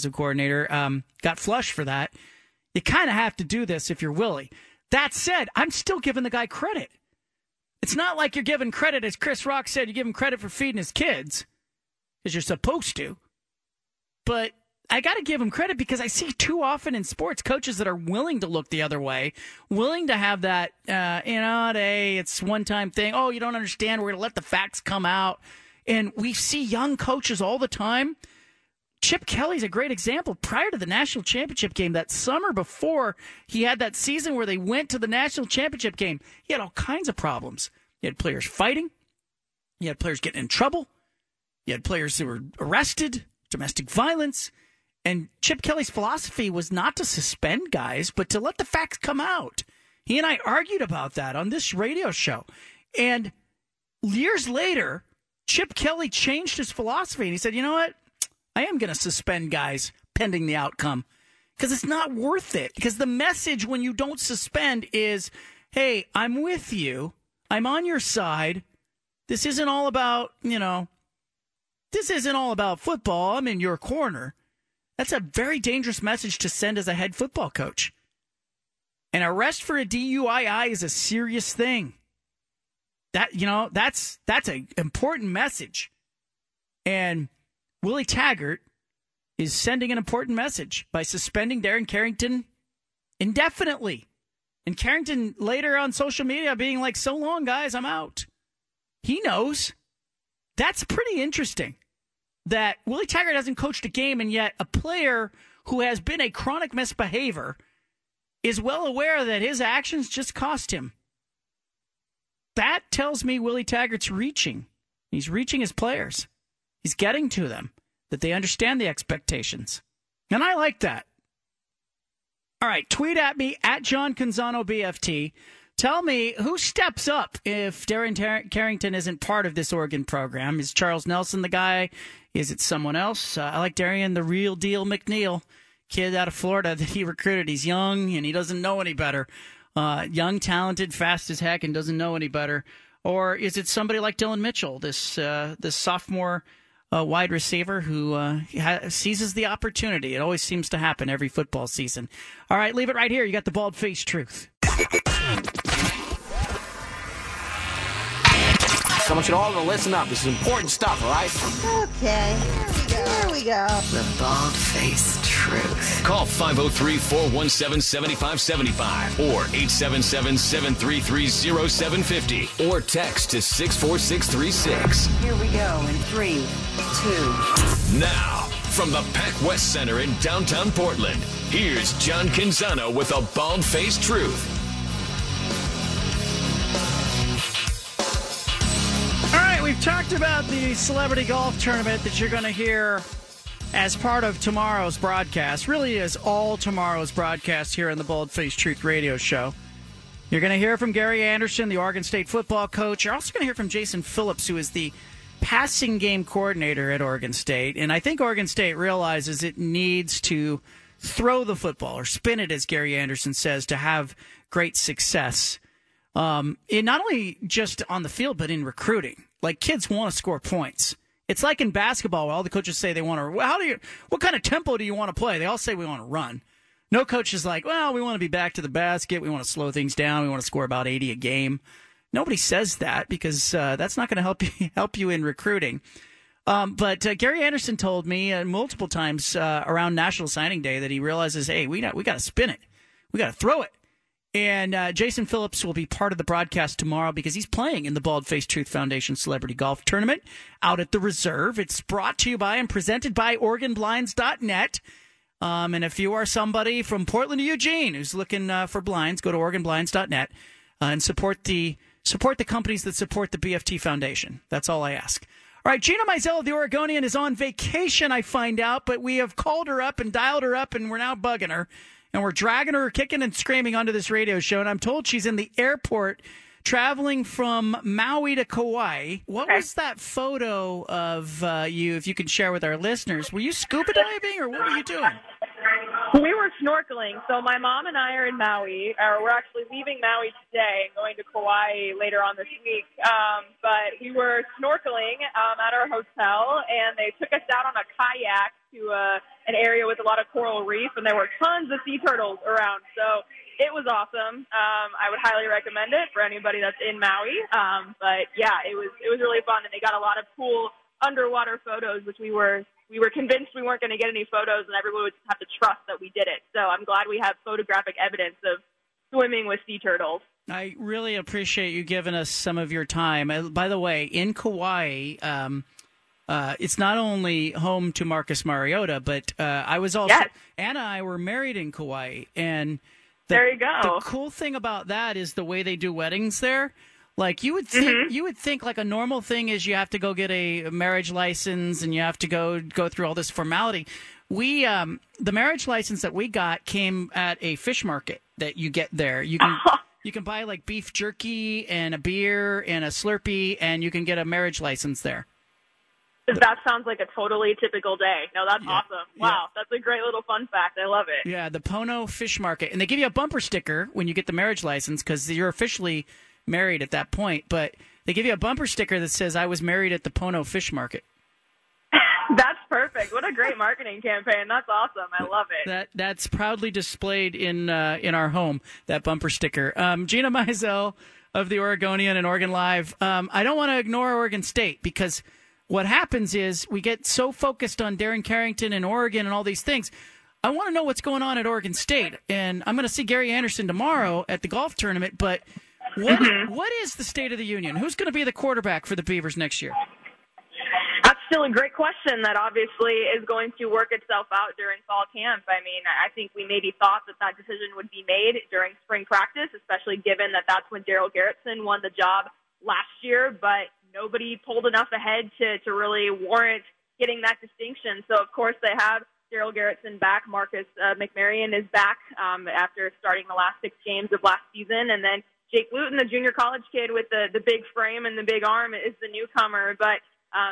got flushed for that. You kind of have to do this if you're Willie. That said, I'm still giving the guy credit. It's not like you're giving credit, as Chris Rock said, you give him credit for feeding his kids, because you're supposed to. But I got to give him credit because I see too often in sports coaches that are willing to look the other way, willing to have that, hey, it's one-time thing. Oh, you don't understand. We're going to let the facts come out. And we see young coaches all the time. Chip Kelly's a great example. Prior to the national championship game, that summer before he had that season where they went to the national championship game, he had all kinds of problems. You had players fighting. You had players getting in trouble. You had players who were arrested, domestic violence. And Chip Kelly's philosophy was not to suspend guys, but to let the facts come out. He and I argued about that on this radio show. And years later, Chip Kelly changed his philosophy. And he said, you know what? I am going to suspend guys pending the outcome because it's not worth it. Because the message when you don't suspend is, hey, I'm with you. I'm on your side. This isn't all about, this isn't all about football. I'm in your corner. That's a very dangerous message to send as a head football coach. An arrest for a DUI is a serious thing. That's an important message. And Willie Taggart is sending an important message by suspending Darren Carrington indefinitely. And Carrington later on social media being like, so long, guys, I'm out. He knows. That's pretty interesting that Willie Taggart hasn't coached a game, and yet a player who has been a chronic misbehavior is well aware that his actions just cost him. That tells me Willie Taggart's reaching. He's reaching his players. He's getting to them, that they understand the expectations. And I like that. All right, tweet at me, at John Canzano BFT. Tell me who steps up if Darren Carrington isn't part of this Oregon program. Is Charles Nelson the guy? Is it someone else? I like Darren, the real deal McNeil, kid out of Florida that he recruited. He's young and he doesn't know any better. Young, talented, fast as heck, and doesn't know any better. Or is it somebody like Dylan Mitchell, this sophomore wide receiver who seizes the opportunity. It always seems to happen every football season. All right, leave it right here. You got the bald-faced truth. So I want you all to listen up. This is important stuff, all right? Okay, here we go. The bald-faced truth. Call 503-417-7575 or 877-733-0750 or text to 64636. Here we go in 3, 2. Now, from the Pac West Center in downtown Portland, here's John Canzano with a bald-faced truth. We've talked about the celebrity golf tournament that you're going to hear as part of tomorrow's broadcast, really as all tomorrow's broadcast here on the Bald Faced Truth radio show. You're going to hear from Gary Anderson, the Oregon State football coach. You're also going to hear from Jason Phillips, who is the passing game coordinator at Oregon State. And I think Oregon State realizes it needs to throw the football, or spin it, as Gary Anderson says, to have great success. In not only just on the field, but in recruiting. Like, kids want to score points. It's like in basketball where all the coaches say they want to. What kind of tempo do you want to play? They all say we want to run. No coach is like, well, we want to be back to the basket. We want to slow things down. We want to score about 80 a game. Nobody says that because that's not going to help you in recruiting. But Gary Anderson told me multiple times around National Signing Day that he realizes, hey, we got to spin it. We got to throw it. And Jason Phillips will be part of the broadcast tomorrow because he's playing in the Bald Faced Truth Foundation Celebrity Golf Tournament out at the Reserve. It's brought to you by and presented by OregonBlinds.net. And if you are somebody from Portland to Eugene who's looking for blinds, go to OregonBlinds.net and support the companies that support the BFT Foundation. That's all I ask. All right, Gina Mizell of the Oregonian is on vacation, I find out, but we have called her up and dialed her up, and we're now bugging her. And we're dragging her kicking and screaming onto this radio show. And I'm told she's in the airport traveling from Maui to Kauai. What was that photo of you, if you can share with our listeners? Were you scuba diving or what were you doing? We were snorkeling. So my mom and I are in Maui. We're actually leaving Maui today and going to Kauai later on this week. But we were snorkeling at our hotel, and they took us out on a kayak to an area with a lot of coral reef, and there were tons of sea turtles around. So it was awesome. I would highly recommend it for anybody that's in Maui. But yeah, it was really fun, and they got a lot of cool underwater photos, which we were convinced we weren't going to get any photos, and everyone would have to trust that we did it. So I'm glad we have photographic evidence of swimming with sea turtles. I really appreciate you giving us some of your time. By the way, in Kauai, it's not only home to Marcus Mariota, but I was also Anna and I were married in Kauai, and there you go. The cool thing about that is the way they do weddings there. Like you would think like a normal thing is you have to go get a marriage license and you have to go through all this formality. We the marriage license that we got came at a fish market that you get there. You can buy like beef jerky and a beer and a Slurpee, and you can get a marriage license there. That sounds like a totally typical day. No, that's awesome. Wow, that's a great little fun fact. I love it. Yeah, the Pono Fish Market. And they give you a bumper sticker when you get the marriage license because you're officially married at that point. But they give you a bumper sticker that says, I was married at the Pono Fish Market. That's perfect. What a great marketing campaign. That's awesome. I love it. That's proudly displayed in our home, that bumper sticker. Gina Mizell of the Oregonian and Oregon Live. I don't want to ignore Oregon State because what happens is we get so focused on Darren Carrington and Oregon and all these things. I want to know what's going on at Oregon State. And I'm going to see Gary Anderson tomorrow at the golf tournament. But what is the state of the union? Who's going to be the quarterback for the Beavers next year? That's still a great question that obviously is going to work itself out during fall camp. I mean, I think we maybe thought that decision would be made during spring practice, especially given that that's when Darryl Garretson won the job last year. But nobody pulled enough ahead to really warrant getting that distinction. So, of course, they have Darryl Garretson back. Marcus McMaryion is back after starting the last 6 games of last season. And then Jake Luton, the junior college kid with the big frame and the big arm, is the newcomer. But,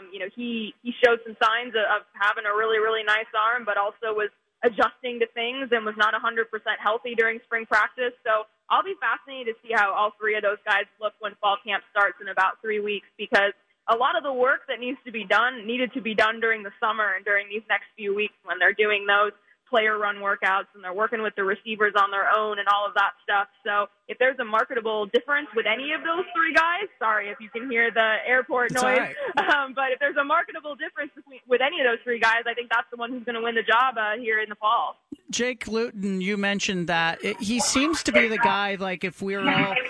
he showed some signs of having a really, really nice arm, but also was adjusting to things and was not 100% healthy during spring practice. So I'll be fascinated to see how all 3 of those guys look when fall camp starts in about 3 weeks because a lot of the work that needed to be done during the summer and during these next few weeks when they're doing those player run workouts and they're working with the receivers on their own and all of that stuff. So if there's a marketable difference with any of those three guys, sorry if you can hear the airport noise, right. But if there's a marketable difference with any of those three guys, I think that's the one who's going to win the job here in the fall. Jake Luton, you mentioned that. He seems to be the guy, like if we're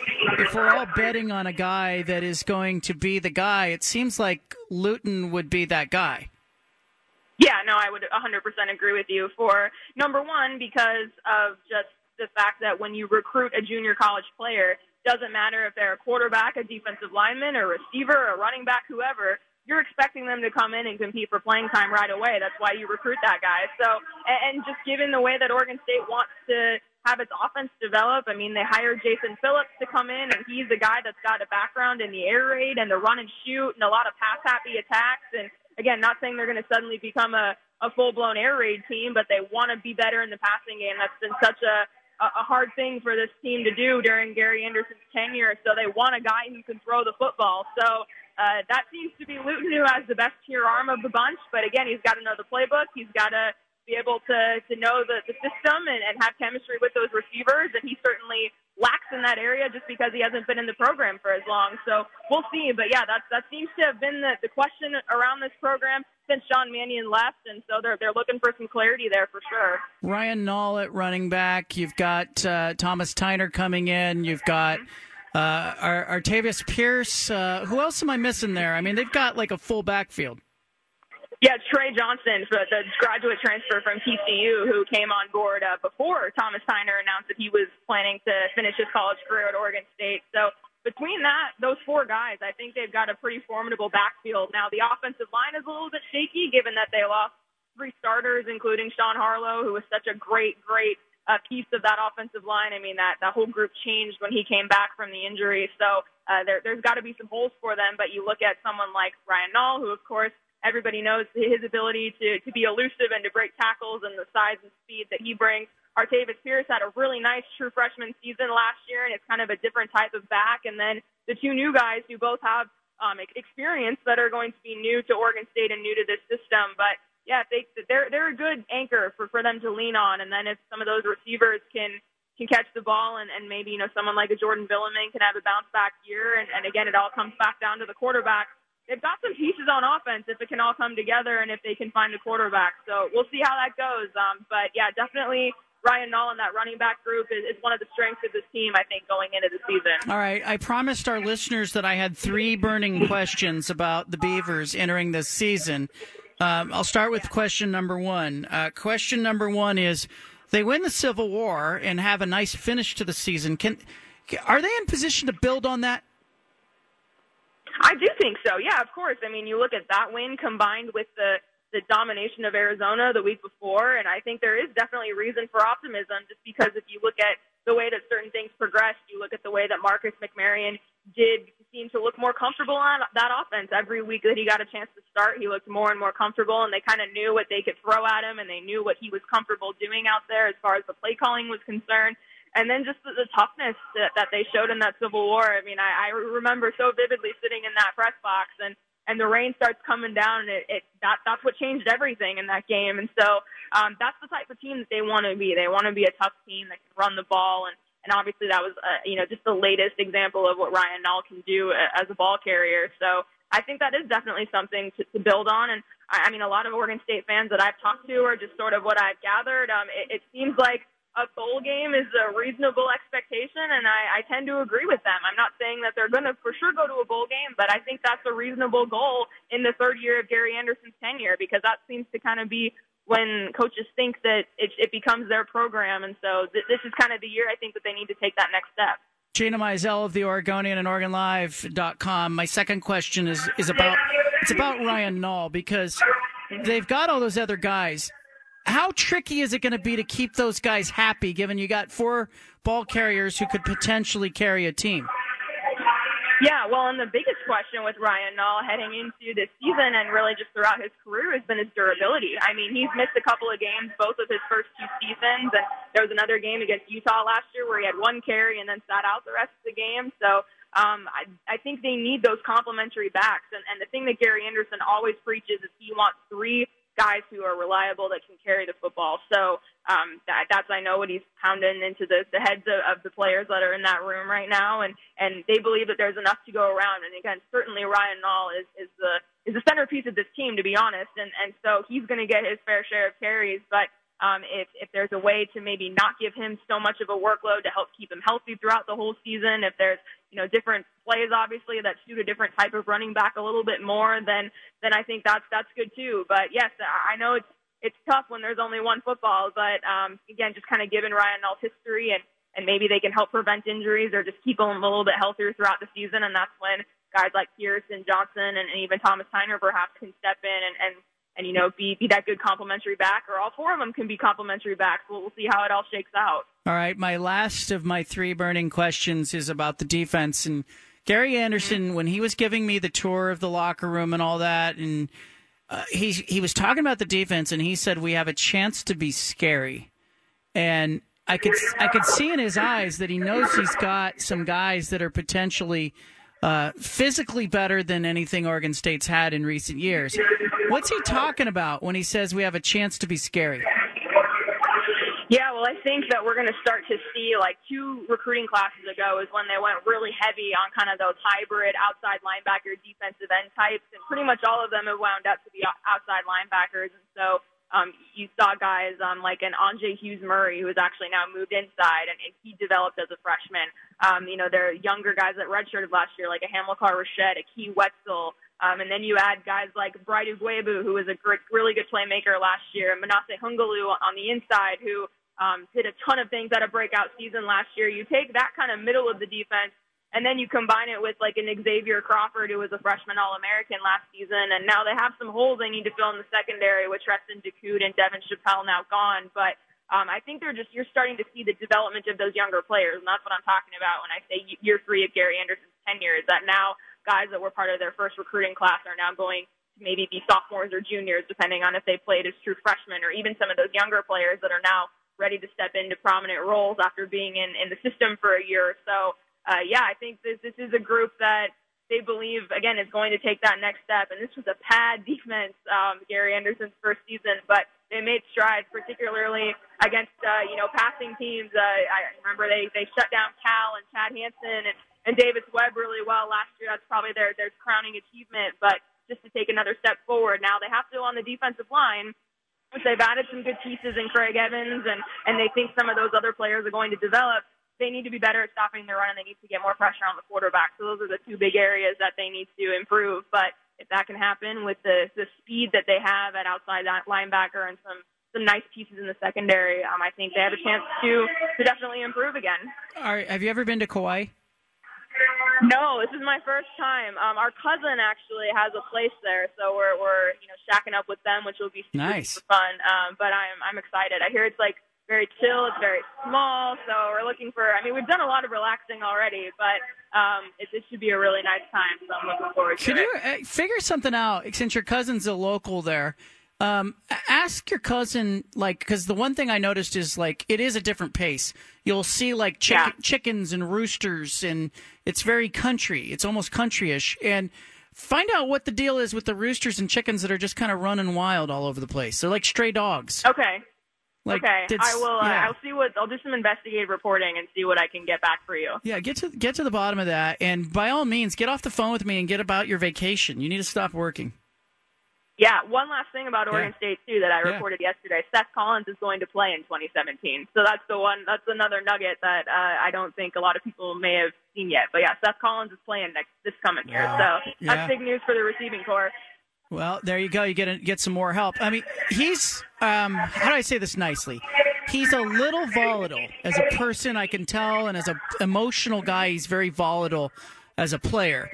all betting on a guy that is going to be the guy, it seems like Luton would be that guy. Yeah, no, I would 100% agree with you. For number one, because of just the fact that when you recruit a junior college player, doesn't matter if they're a quarterback, a defensive lineman, a receiver, a running back, whoever, you're expecting them to come in and compete for playing time right away. That's why you recruit that guy. So, and just given the way that Oregon State wants to have its offense develop, I mean, they hired Jason Phillips to come in, and he's the guy that's got a background in the air raid and the run and shoot and a lot of pass-happy attacks. And again, not saying they're going to suddenly become a full-blown air raid team, but they want to be better in the passing game. That's been such a hard thing for this team to do during Gary Anderson's tenure. So they want a guy who can throw the football. So that seems to be Luton, who has the best tier arm of the bunch. But again, he's got to know the playbook. He's got to be able to know the system and have chemistry with those receivers. And he certainly lacks in that area just because he hasn't been in the program for as long. So we'll see. But yeah, that seems to have been the question around this program since Sean Mannion left. And so they're looking for some clarity there for sure. Ryan Nall at running back. You've got Thomas Tyner coming in. You've got Artavius Pierce. Who else am I missing there? I mean, they've got like a full backfield. Yeah, Trey Johnson, the graduate transfer from TCU, who came on board before Thomas Tyner announced that he was planning to finish his college career at Oregon State. So between those four guys, I think they've got a pretty formidable backfield. Now, the offensive line is a little bit shaky, given that they lost three starters, including Sean Harlow, who was such a great piece of that offensive line. I mean, that whole group changed when he came back from the injury. So there's got to be some holes for them. But you look at someone like Ryan Nall, who, of course, everybody knows his ability to be elusive and to break tackles and the size and speed that he brings. Artavius Pierce had a really nice true freshman season last year, and it's kind of a different type of back. And then the two new guys who both have experience that are going to be new to Oregon State and new to this system. But, yeah, they're a good anchor for them to lean on. And then if some of those receivers can catch the ball and maybe, someone like a Jordan Billiman can have a bounce-back year. And, again, it all comes back down to the quarterback. They've got some pieces on offense if it can all come together and if they can find a quarterback. So we'll see how that goes. But, yeah, definitely Ryan Nall and that running back group is one of the strengths of this team, I think, going into the season. All right. I promised our listeners that I had three burning questions about the Beavers entering this season. I'll start with question number one. Question number one is, they win the Civil War and have a nice finish to the season. Are they in position to build on that? I do think so. Yeah, of course. I mean, you look at that win combined with the domination of Arizona the week before, and I think there is definitely reason for optimism just because if you look at the way that certain things progressed, you look at the way that Marcus McMaryion did seem to look more comfortable on that offense. Every week that he got a chance to start, he looked more and more comfortable, and they kind of knew what they could throw at him, and they knew what he was comfortable doing out there as far as the play calling was concerned. And then just the toughness that they showed in that Civil War. I mean, I remember so vividly sitting in that press box, and the rain starts coming down, and that's what changed everything in that game. And so that's the type of team that they want to be. They want to be a tough team that can run the ball, and obviously that was just the latest example of what Ryan Nall can do as a ball carrier. So I think that is definitely something to build on. And I mean, a lot of Oregon State fans that I've talked to are just sort of what I've gathered. It seems like a bowl game is a reasonable expectation, and I tend to agree with them. I'm not saying that they're going to for sure go to a bowl game, but I think that's a reasonable goal in the third year of Gary Anderson's tenure, because that seems to kind of be when coaches think that it becomes their program. And so this is kind of the year I think that they need to take that next step. Gina Mizell of the Oregonian and OregonLive.com. My second question is about Ryan Nall, because they've got all those other guys. How tricky is it going to be to keep those guys happy, given you got four ball carriers who could potentially carry a team? Yeah, well, and the biggest question with Ryan Nall heading into this season and really just throughout his career has been his durability. I mean, he's missed a couple of games both of his first two seasons, and there was another game against Utah last year where he had one carry and then sat out the rest of the game. So I think they need those complementary backs. And the thing that Gary Anderson always preaches is he wants 3 guys who are reliable that can carry the football. So that's, I know, what he's pounding into the heads of the players that are in that room right now. And they believe that there's enough to go around. And again, certainly Ryan Nall is the centerpiece of this team, to be honest. And so he's going to get his fair share of carries. But if there's a way to maybe not give him so much of a workload to help keep him healthy throughout the whole season, if there's different plays obviously that suit a different type of running back a little bit more, then I think that's good too. But yes, I know it's tough when there's only one football, but again, just kind of given Ryan Nall's history and maybe they can help prevent injuries or just keep him a little bit healthier throughout the season, and that's when guys like Pierce and Johnson and even Thomas Tyner perhaps can step in and be that good complimentary back, or all 4 of them can be complimentary backs. We'll see how it all shakes out. All right, my last of my 3 burning questions is about the defense. And Gary Anderson, when he was giving me the tour of the locker room and all that, and he was talking about the defense, and he said we have a chance to be scary. And I could see in his eyes that he knows he's got some guys that are potentially physically better than anything Oregon State's had in recent years. What's he talking about when he says we have a chance to be scary? Yeah, well, I think that we're going to start to see, 2 recruiting classes ago is when they went really heavy on kind of those hybrid outside linebacker defensive end types, and pretty much all of them have wound up to be outside linebackers. And so you saw guys like an Andre Hughes-Murray, who has actually now moved inside, and he developed as a freshman. There are younger guys that redshirted last year, like a Hamilcar Rochette, a Key Wetzel, and then you add guys like Braidu Guebu, who was a really good playmaker last year, and Manasseh Hungalu on the inside, who did a ton of things at a breakout season last year. You take that kind of middle of the defense, and then you combine it with like an Xavier Crawford, who was a freshman All-American last season, and now they have some holes they need to fill in the secondary with Treston Decoud and Devin Chappelle now gone. But I think you're starting to see the development of those younger players, and that's what I'm talking about when I say year 3 of Gary Anderson's tenure, is that now guys that were part of their first recruiting class are now going to maybe be sophomores or juniors, depending on if they played as true freshmen, or even some of those younger players that are now ready to step into prominent roles after being in the system for a year or so. I think this is a group that they believe, again, is going to take that next step. And this was a pad defense, Gary Anderson's first season, but they made strides, particularly against, passing teams. I remember they shut down Cal and Chad Hansen and Davis Webb really well last year. That's probably their crowning achievement. But just to take another step forward, now they have to on the defensive line, which they've added some good pieces in Craig Evans, and they think some of those other players are going to develop. They need to be better at stopping the run, and they need to get more pressure on the quarterback. So those are the 2 big areas that they need to improve. But if that can happen with the speed that they have at outside linebacker and some nice pieces in the secondary, I think they have a chance to definitely improve again. All right, have you ever been to Kauai? No, this is my first time. Our cousin actually has a place there, so we're shacking up with them, which will be super fun. But I'm excited. I hear it's like very chill. It's very small, so we're looking for. I mean, we've done a lot of relaxing already, but it should be a really nice time. So I'm looking forward to it. Can you figure something out since your cousin's a local there? Ask your cousin, because the one thing I noticed is, it is a different pace. You'll see, chickens and roosters, and it's very country. It's almost country-ish. And find out what the deal is with the roosters and chickens that are just kind of running wild all over the place. They're like stray dogs. Okay. I will. I'll do some investigative reporting and see what I can get back for you. Yeah, get to the bottom of that, and by all means, get off the phone with me and get about your vacation. You need to stop working. Yeah, one last thing about Oregon State, too, that I reported yesterday. Seth Collins is going to play in 2017. So that's another nugget that I don't think a lot of people may have seen yet. But, yeah, Seth Collins is playing this coming year. So that's big news for the receiving corps. Well, there you go. You get some more help. I mean, he's how do I say this nicely? He's a little volatile as a person, I can tell, and as an emotional guy, he's very volatile as a player.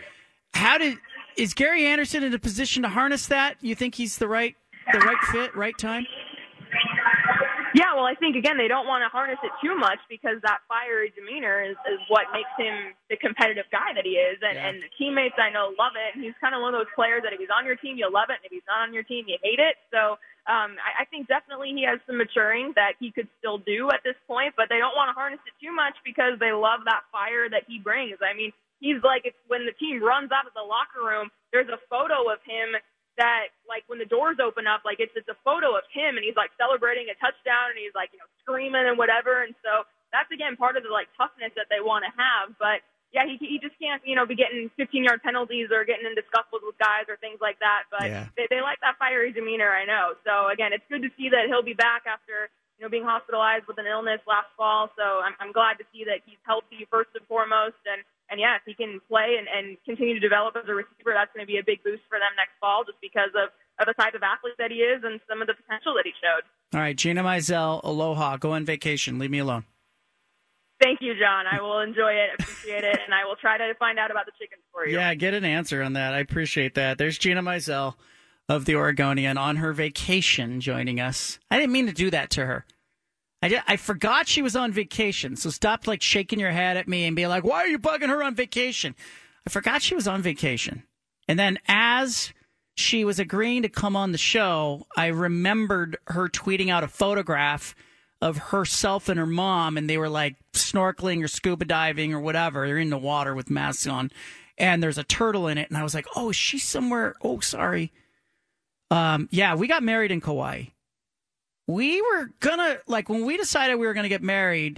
Is Gary Anderson in a position to harness that? You think he's the right fit, right time? Yeah, well, I think, again, they don't want to harness it too much because that fiery demeanor is what makes him the competitive guy that he is. And the teammates, I know, love it. And he's kind of one of those players that if he's on your team, you love it. And if he's not on your team, you hate it. So I think definitely he has some maturing that he could still do at this point. But they don't want to harness it too much because they love that fire that he brings. I mean, he's like, it's when the team runs out of the locker room, there's a photo of him that, like, when the doors open up, like, it's a photo of him, and he's, like, celebrating a touchdown, and he's, like, screaming and whatever. And so that's, again, part of the, like, toughness that they want to have. But, yeah, he just can't, be getting 15-yard penalties or getting into scuffles with guys or things like that. But they like that fiery demeanor, I know. So, again, it's good to see that he'll be back after, being hospitalized with an illness last fall. So I'm glad to see that he's healthy first and foremost. And yeah, if he can play and continue to develop as a receiver, that's going to be a big boost for them next fall just because of the type of athlete that he is and some of the potential that he showed. All right, Gina Mizell, aloha. Go on vacation. Leave me alone. Thank you, John. I will enjoy it, appreciate it, and I will try to find out about the chickens for you. Yeah, get an answer on that. I appreciate that. There's Gina Mizell of the Oregonian on her vacation joining us. I didn't mean to do that to her. I forgot she was on vacation, so stop shaking your head at me and be like, why are you bugging her on vacation? I forgot she was on vacation. And then as she was agreeing to come on the show, I remembered her tweeting out a photograph of herself and her mom, and they were snorkeling or scuba diving or whatever. They're in the water with masks on, and there's a turtle in it. And I was like, oh, is she somewhere? Oh, sorry. Yeah, we got married in Kauai. We were gonna, when we decided we were gonna get married,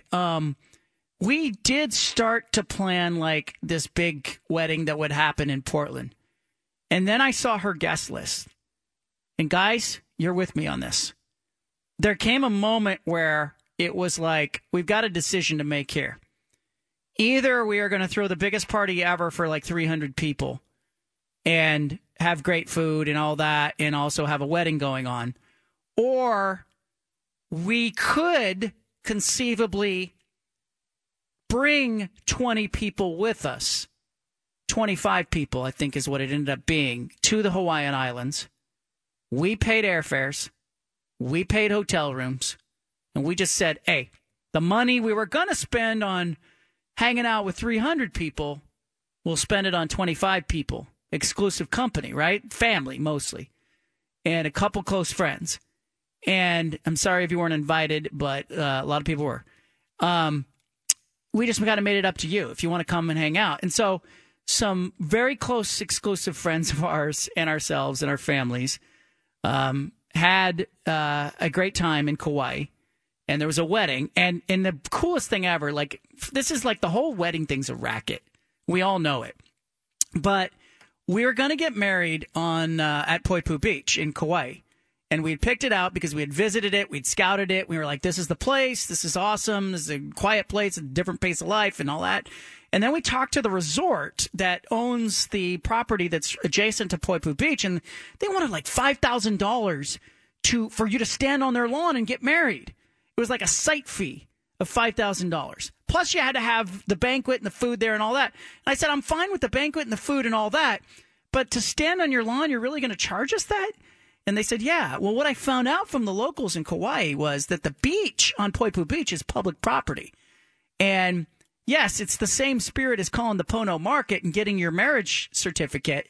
we did start to plan this big wedding that would happen in Portland. And then I saw her guest list. And guys, you're with me on this. There came a moment where it was we've got a decision to make here. Either we are going to throw the biggest party ever for 300 people and have great food and all that and also have a wedding going on, or we could conceivably bring 20 people with us. 25 people, I think, is what it ended up being, to the Hawaiian Islands. We paid airfares. We paid hotel rooms. And we just said, hey, the money we were going to spend on hanging out with 300 people, we'll spend it on 25 people. Exclusive company, right? Family, mostly. And a couple close friends. And I'm sorry if you weren't invited, but a lot of people were. We just kind of made it up to you if you want to come and hang out. And so some very close exclusive friends of ours and ourselves and our families had a great time in Kauai. And there was a wedding. And the coolest thing ever, this is the whole wedding thing's a racket. We all know it. But we were going to get married on at Poipu Beach in Kauai. And we had picked it out because we had visited it. We'd scouted it. We were like, this is the place. This is awesome. This is a quiet place, a different pace of life and all that. And then we talked to the resort that owns the property that's adjacent to Poipu Beach. And they wanted $5,000 for you to stand on their lawn and get married. It was a site fee of $5,000. Plus you had to have the banquet and the food there and all that. And I said, I'm fine with the banquet and the food and all that. But to stand on your lawn, you're really going to charge us that? And they said, yeah. Well, what I found out from the locals in Kauai was that the beach on Poipu Beach is public property. And yes, it's the same spirit as calling the Pono Market and getting your marriage certificate.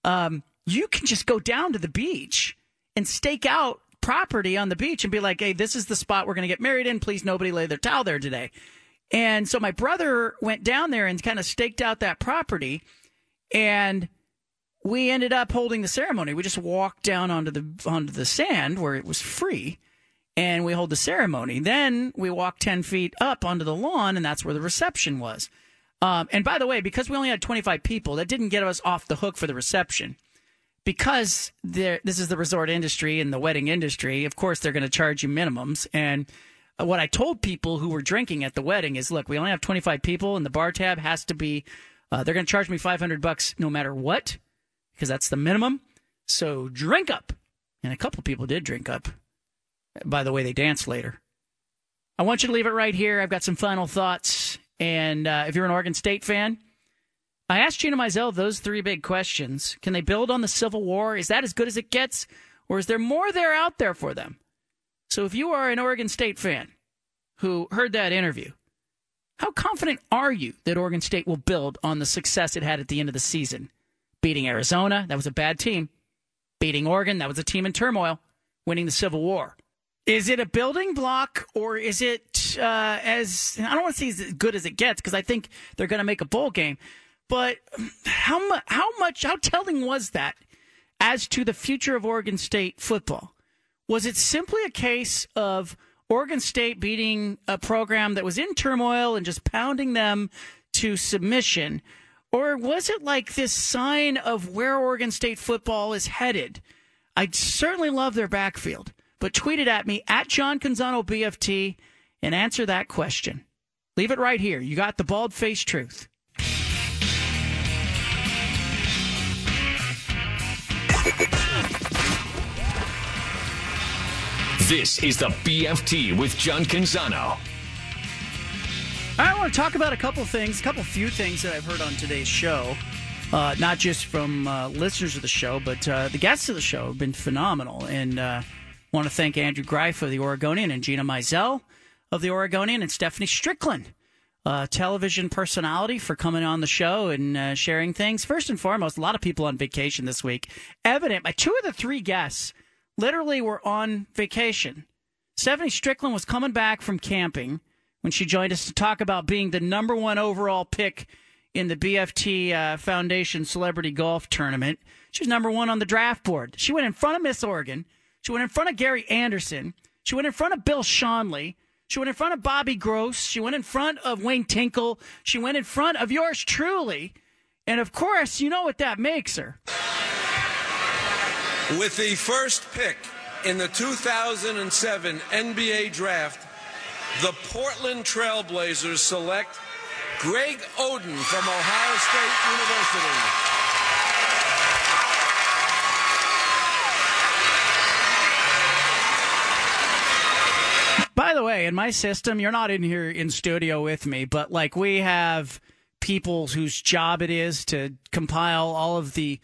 You can just go down to the beach and stake out property on the beach and be like, hey, this is the spot we're going to get married in. Please, nobody lay their towel there today. And so my brother went down there and kind of staked out that property, and we ended up holding the ceremony. We just walked down onto the sand where it was free, and we hold the ceremony. Then we walked 10 feet up onto the lawn, and that's where the reception was. And by the way, because we only had 25 people, that didn't get us off the hook for the reception. Because this is the resort industry and the wedding industry, of course, they're going to charge you minimums. And what I told people who were drinking at the wedding is, look, we only have 25 people, and the bar tab has to be, they're going to charge me $500 no matter what, because that's the minimum. So drink up. And a couple people did drink up. By the way, they danced later. I want you to leave it right here. I've got some final thoughts. And if you're an Oregon State fan, I asked Gina Mizell those three big questions. Can they build on the Civil War? Is that as good as it gets? Or is there more there out there for them? So if you are an Oregon State fan who heard that interview, how confident are you that Oregon State will build on the success it had at the end of the season? Beating Arizona, that was a bad team. Beating Oregon, that was a team in turmoil. Winning the Civil War. Is it a building block, or is it I don't want to say as good as it gets, because I think they're going to make a bowl game. But how telling was that as to the future of Oregon State football? Was it simply a case of Oregon State beating a program that was in turmoil and just pounding them to submission? Or was it like this sign of where Oregon State football is headed? I certainly love their backfield, but tweet it at me, at John Canzano BFT, and answer that question. Leave it right here. You got the bald-faced truth. This is the BFT with John Canzano. I want to talk about a couple few things that I've heard on today's show. Not just from listeners of the show, but the guests of the show have been phenomenal. And want to thank Andrew Greif of The Oregonian and Gina Mizell of The Oregonian and Stephanie Strickland, television personality, for coming on the show and sharing things. First and foremost, a lot of people on vacation this week. Evident, my 2 of the 3 guests literally were on vacation. Stephanie Strickland was coming back from camping when she joined us to talk about being the number 1 overall pick in the BFT Foundation Celebrity Golf Tournament. She was number 1 on the draft board. She went in front of Miss Oregon. She went in front of Gary Anderson. She went in front of Bill Schonley. She went in front of Bobby Gross. She went in front of Wayne Tinkle. She went in front of yours truly. And, of course, you know what that makes her. With the first pick in the 2007 NBA Draft, the Portland Trail Blazers select Greg Oden from Ohio State University. By the way, in my system, you're not in here in studio with me, but like we have people whose job it is to compile all of the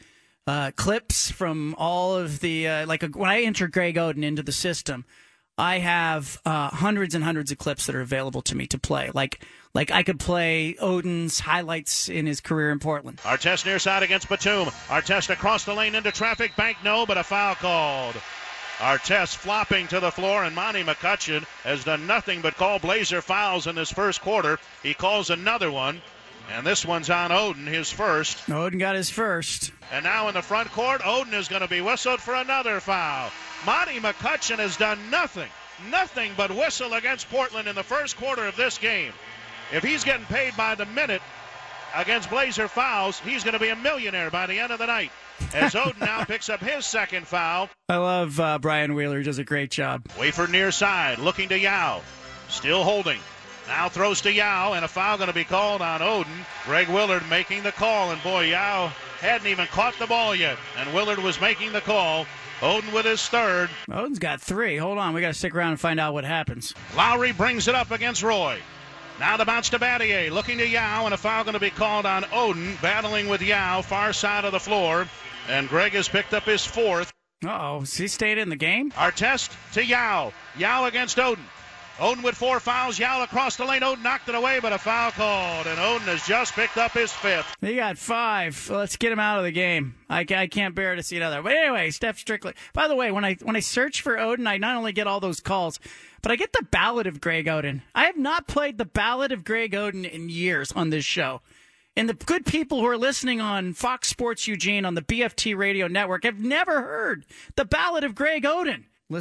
clips from all of the when I enter Greg Oden into the system, I have hundreds and hundreds of clips that are available to me to play. Like I could play Oden's highlights in his career in Portland. Artest near side against Batum. Artest across the lane into traffic. Bank no, but a foul called. Artest flopping to the floor, and Monty McCutcheon has done nothing but call Blazer fouls in this first quarter. He calls another one, and this one's on Oden, his first. Oden got his first. And now in the front court, Oden is going to be whistled for another foul. Monty McCutcheon has done nothing but whistle against Portland in the first quarter of this game. If he's getting paid by the minute against Blazer fouls, he's going to be a millionaire by the end of the night. As Oden now picks up his second foul. I love Brian Wheeler. He does a great job. Wafer near side, looking to Yao. Still holding. Now throws to Yao, and a foul going to be called on Oden. Greg Willard making the call, and boy, Yao hadn't even caught the ball yet, and Willard was making the call. Oden with his third. Oden's got 3. Hold on, we got to stick around and find out what happens. Lowry brings it up against Roy. Now the bounce to Battier, looking to Yao, and a foul going to be called on Oden, battling with Yao, far side of the floor. And Greg has picked up his 4th. Uh-oh, has he stayed in the game? Artest to Yao. Yao against Oden. Oden with 4 fouls. Yao across the lane. Oden knocked it away, but a foul called. And Oden has just picked up his 5th. He got 5. Let's get him out of the game. I can't bear to see another. But anyway, Steph Strickland. By the way, when I search for Oden, I not only get all those calls, but I get the Ballad of Greg Oden. I have not played the Ballad of Greg Oden in years on this show. And the good people who are listening on Fox Sports Eugene on the BFT radio network have never heard the Ballad of Greg Oden.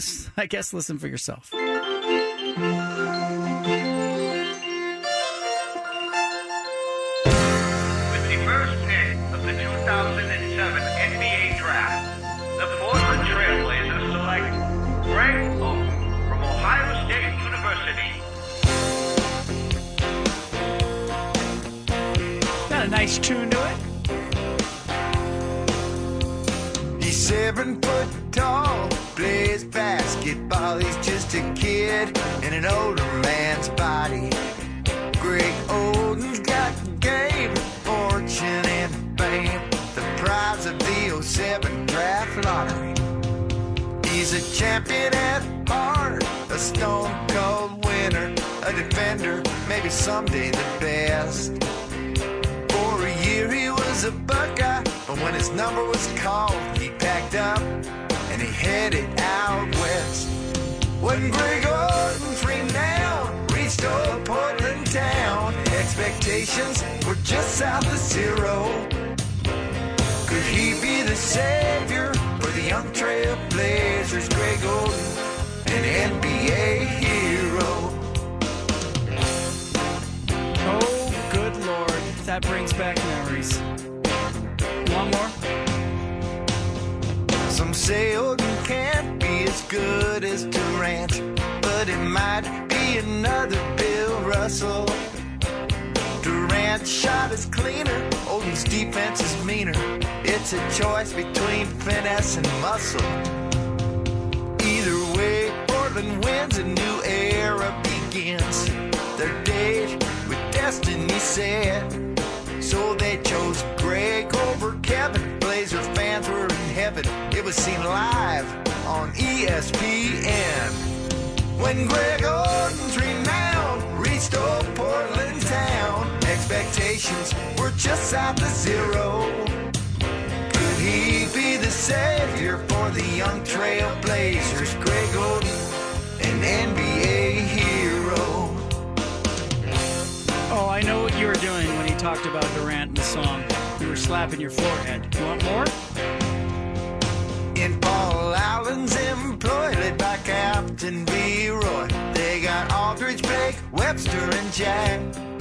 Listen for yourself. With the first pick of the 2007 NBA Draft, the Portland Trail Blazers select Greg Oden from Ohio State University. Got a nice tune to it. He's 7 foot tall, plays basketball. He's just a kid in an older man's body. Greg Oden's got game, fortune, and fame. The prize of the 07 draft lottery. He's a champion at heart, a stone-cold winner, a defender, maybe someday the best. For a year he was a Buckeye, but when his number was called, he packed up and he headed out west. When Greg Oden's renown reached old Portland town, expectations were just south of zero. Could he be the savior for the young Trail Blazers? Greg Oden, an NBA hero. Oh, good Lord. That brings back memories. One more. Some say Oden can't be as good as Durant, but it might be another Bill Russell. Durant's shot is cleaner, Oden's defense is meaner. It's a choice between finesse and muscle. Either way, Portland wins, a new era begins. Their date with destiny set, so they chose Greg over Kevin. Blazer fans were in heaven. It was seen live on ESPN. When Greg Oden's renown reached old Portland town, expectations were just south of zero. Could he be the savior for the young Trail Blazers? Greg Oden, an NBA hero. Oh, I know what you were doing when he talked about Durant in the song. You were slapping your forehead. You want more? In Paul Allen's employ, led by Captain B. Roy, they got Aldridge, Blake, Webster, and Jack.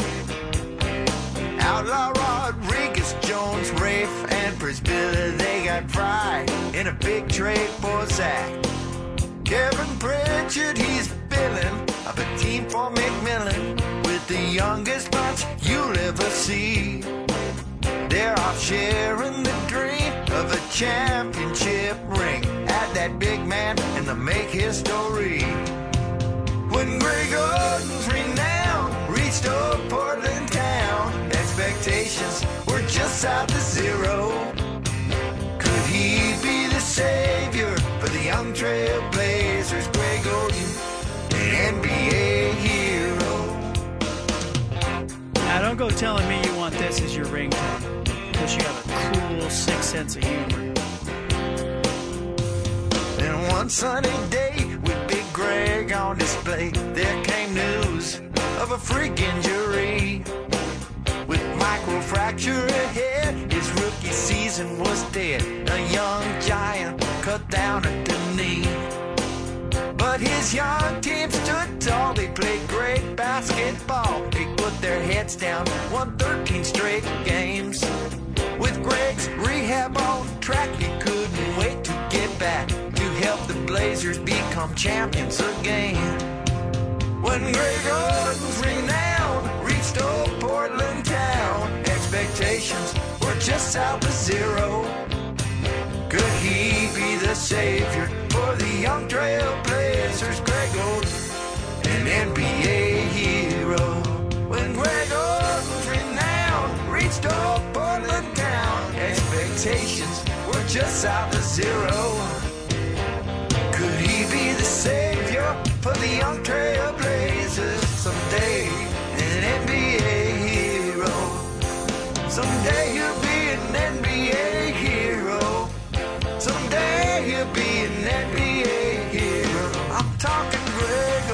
Outlaw Rodriguez, Jones, Rafe, and Prisbilla. They got Fry in a big trade for Zach. Kevin Pritchard, he's filling up a team for McMillan with the youngest bunch you'll ever see. They're off sharing the dream of a championship ring. Add that big man and they'll make history. When Greg Oden's renown reached old Portland town, expectations were just south of zero. Could he be the savior for the young Trail Blazers? Greg Oden, an NBA hero. Now, don't go telling me you want this as your ringtone, because you have a cool, sick sense of humor. And one sunny day with Big Greg on display, there came news of a freak injury. With microfracture ahead, his rookie season was dead. A young giant cut down at the knee. But his young team stood tall, they played great basketball. They put their heads down, won 13 straight games. With Greg's rehab on track, he couldn't wait to get back to help the Blazers become champions again. When Greg Oden's renown reached old Portland town, expectations were just south of zero. Could he be the savior for the young Trail Blazers? Greg Oden, an NBA hero. When Greg Oden's renown reached old Portland town, expectations were just south of zero. Could he be the savior for the young Trail Blazers? Someday, an NBA hero. Someday you'll be an NBA hero. Someday you'll be an NBA hero. I'm talking Greg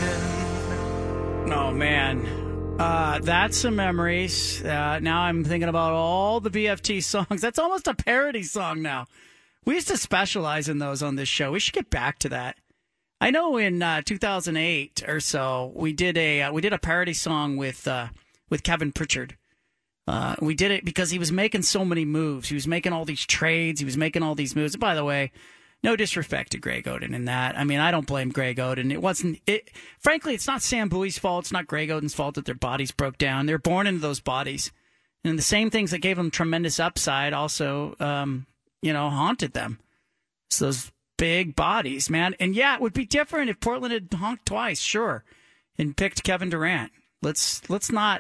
Oden. Oh, man. That's some memories. Now I'm thinking about all the BFT songs. That's almost a parody song now. We used to specialize in those on this show. We should get back to that. I know in 2008 or so, we did a parody song with Kevin Pritchard. We did it because he was making so many moves. He was making all these trades. He was making all these moves. And by the way, no disrespect to Greg Oden in that. I mean, I don't blame Greg Oden. Frankly, it's not Sam Bowie's fault. It's not Greg Oden's fault that their bodies broke down. They're born into those bodies. And the same things that gave them tremendous upside also, haunted them. It's those big bodies, man. And yeah, it would be different if Portland had honked twice, sure, and picked Kevin Durant. Let's not,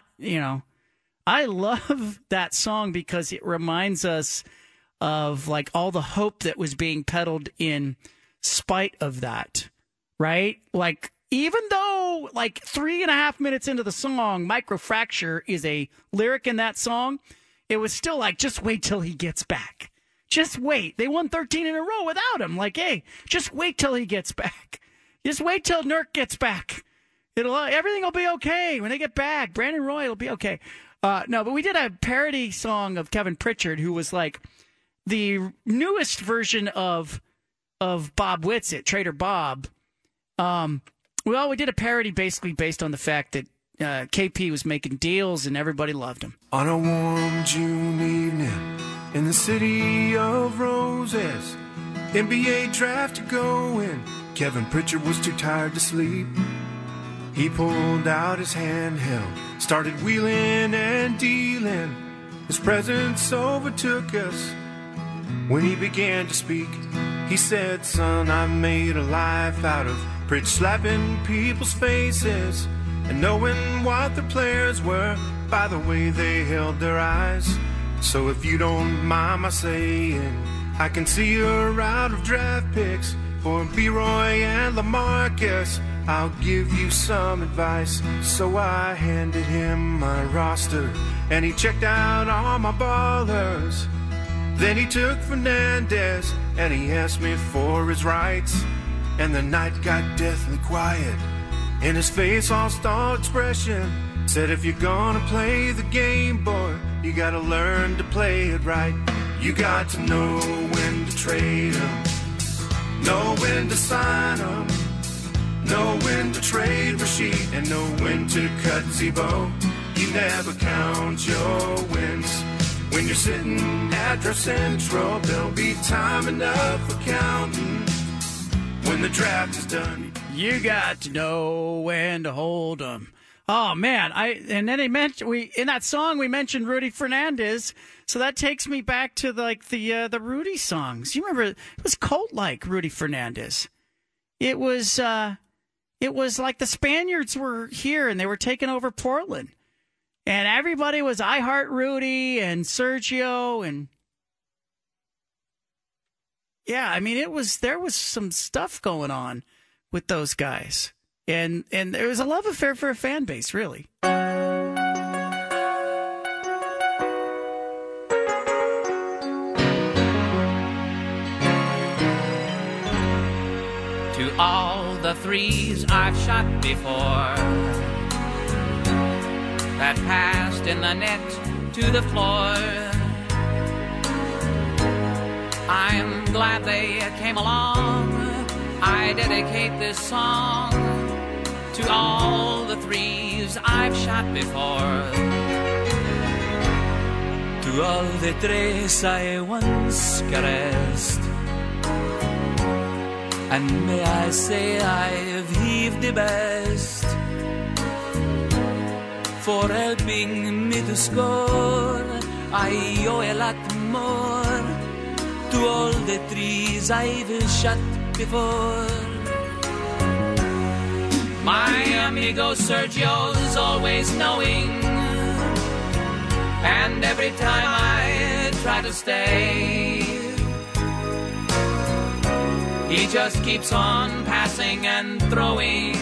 I love that song because it reminds us of like all the hope that was being peddled in spite of that, right? Like even though like 3.5 minutes into the song, microfracture is a lyric in that song, it was still like, just wait till he gets back. Just wait. They won 13 in a row without him. Like, hey, just wait till he gets back. Just wait till Nurk gets back. Everything will be okay when they get back. Brandon Roy will be okay. No, but we did a parody song of Kevin Pritchard, who was like the newest version of Bob Whitsitt, Trader Bob. We did a parody basically based on the fact that KP was making deals and everybody loved him. On a warm June evening in the city of roses, NBA draft to go in. Kevin Pritchard was too tired to sleep. He pulled out his handheld, started wheeling and dealing. His presence overtook us. When he began to speak, he said, son, I made a life out of Pritch slapping people's faces and knowing what the players were by the way they held their eyes. So if you don't mind my saying, I can see you're out of draft picks for B-Roy and LaMarcus. I'll give you some advice. So I handed him my roster and he checked out all my ballers. Then he took Fernandez and he asked me for his rights. And the night got deathly quiet. In his face lost all expression. Said if you're gonna play the game, boy, you gotta learn to play it right. You got to know when to trade him, know when to sign him, know when to trade Rasheed, and know when to cut Zebo. You never count your wins. When you're sitting at Draft Central, there'll be time enough for counting. When the draft is done, you got to know when to hold them. Oh man, and then in that song we mentioned Rudy Fernandez, so that takes me back to the Rudy songs. You remember it was cult-like Rudy Fernandez. It was like the Spaniards were here and they were taking over Portland. And everybody was I Heart Rudy and Sergio and yeah, I mean there was some stuff going on with those guys. And there was a love affair for a fan base, really. To all the threes I've shot before that passed in the net to the floor, I'm glad they came along. I dedicate this song to all the threes I've shot before. To all the tres I once caressed, and may I say I've heaved the best for helping me to score. I owe a lot more to all the threes I've shot before. My amigo Sergio's always knowing, and every time I try to stay, he just keeps on passing and throwing,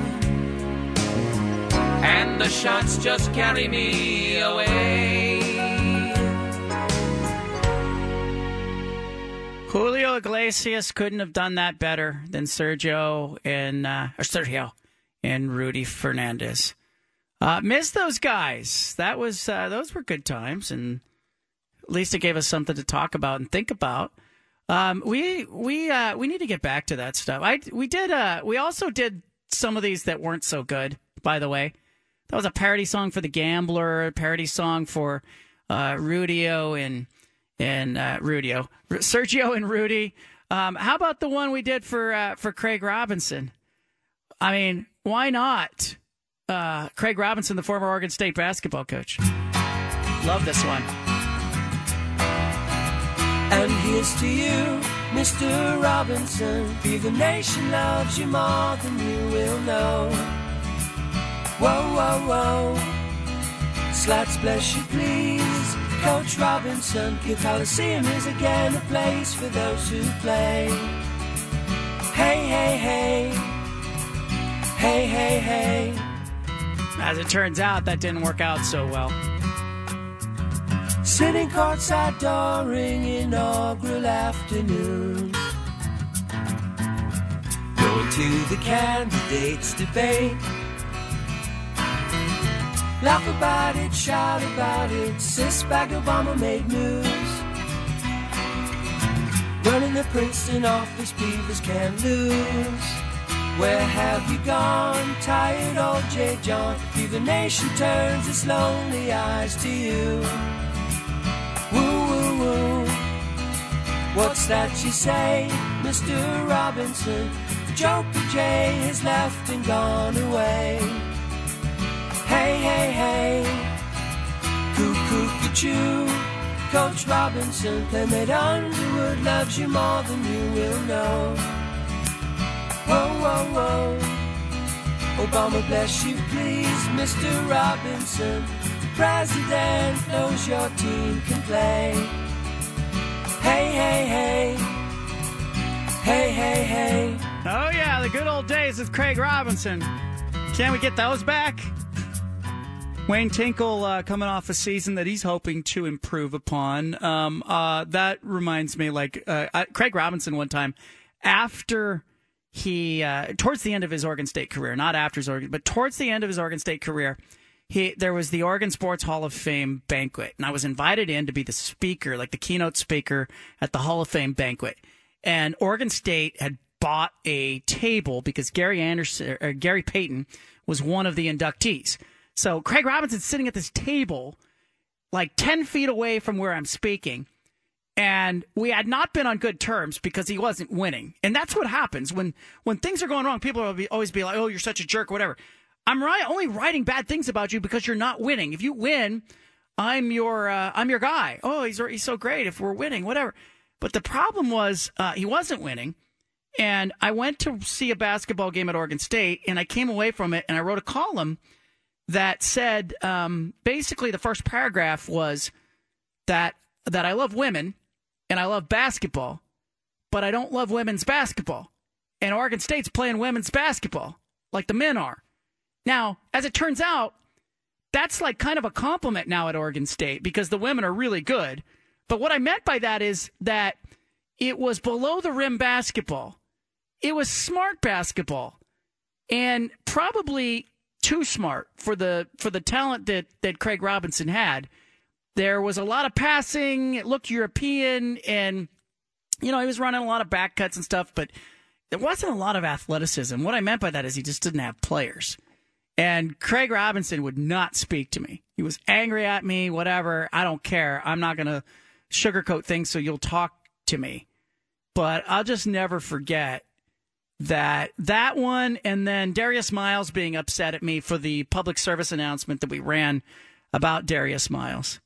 and the shots just carry me away. Julio Iglesias couldn't have done that better than Sergio and Rudy Fernandez. Miss those guys. That was those were good times, and at least it gave us something to talk about and think about. We need to get back to that stuff. We also did some of these that weren't so good. By the way, that was a parody song for The Gambler, a parody song for Sergio and Rudy. How about the one we did for Craig Robinson? I mean, why not? Craig Robinson, the former Oregon State basketball coach. Love this one. And here's to you, Mr. Robinson. Beaver Nation loves you more than you will know. Whoa, whoa, whoa. Slats, bless you, please. Coach Robinson, Kidd Coliseum is again a place for those who play. Hey, hey, hey. Hey, hey, hey. As it turns out, that didn't work out so well. Sitting courtside during inaugural afternoon. Going to the candidates' debate. Laugh about it, shout about it. Sis bagged Obama made news. Running the Princeton office, Beavers can't lose. Where have you gone, tired old J. John? Beaver Nation turns its lonely eyes to you. Woo, woo, woo. What's that you say, Mr. Robinson? The Joker J has left and gone away. Hey, hey, hey. Cuckoo-cuckoo. Coach Robinson, Playmate Underwood loves you more than you will know. Whoa, whoa, whoa. Obama bless you, please, Mr. Robinson. The president knows your team can play. Hey, hey, hey. Hey, hey, hey. Oh, yeah, the good old days with Craig Robinson. Can we get those back? Wayne Tinkle coming off a season that he's hoping to improve upon. That reminds me, Craig Robinson one time, after he, towards the end of his Oregon State career, not after his Oregon, but towards the end of his Oregon State career, there was the Oregon Sports Hall of Fame banquet, and I was invited in to be the speaker, like the keynote speaker at the Hall of Fame banquet. And Oregon State had bought a table because Gary Payton was one of the inductees. So Craig Robinson's sitting at this table like 10 feet away from where I'm speaking, and we had not been on good terms because he wasn't winning. And that's what happens when things are going wrong. People will always be like, oh, you're such a jerk, whatever. I'm only writing bad things about you because you're not winning. If you win, I'm your guy. Oh, he's so great if we're winning, whatever. But the problem was he wasn't winning. And I went to see a basketball game at Oregon State, and I came away from it, and I wrote a column that said, basically the first paragraph was that I love women and I love basketball, but I don't love women's basketball. And Oregon State's playing women's basketball like the men are. Now, as it turns out, that's like kind of a compliment now at Oregon State because the women are really good. But what I meant by that is that it was below the rim basketball. It was smart basketball, and probably too smart for the talent that Craig Robinson had. There was a lot of passing. It looked European, and he was running a lot of back cuts and stuff, but there wasn't a lot of athleticism. What I meant by that is he just didn't have players. And Craig Robinson would not speak to me. He was angry at me, whatever. I don't care. I'm not going to sugarcoat things so you'll talk to me. But I'll just never forget that one, and then Darius Miles being upset at me for the public service announcement that we ran about Darius Miles.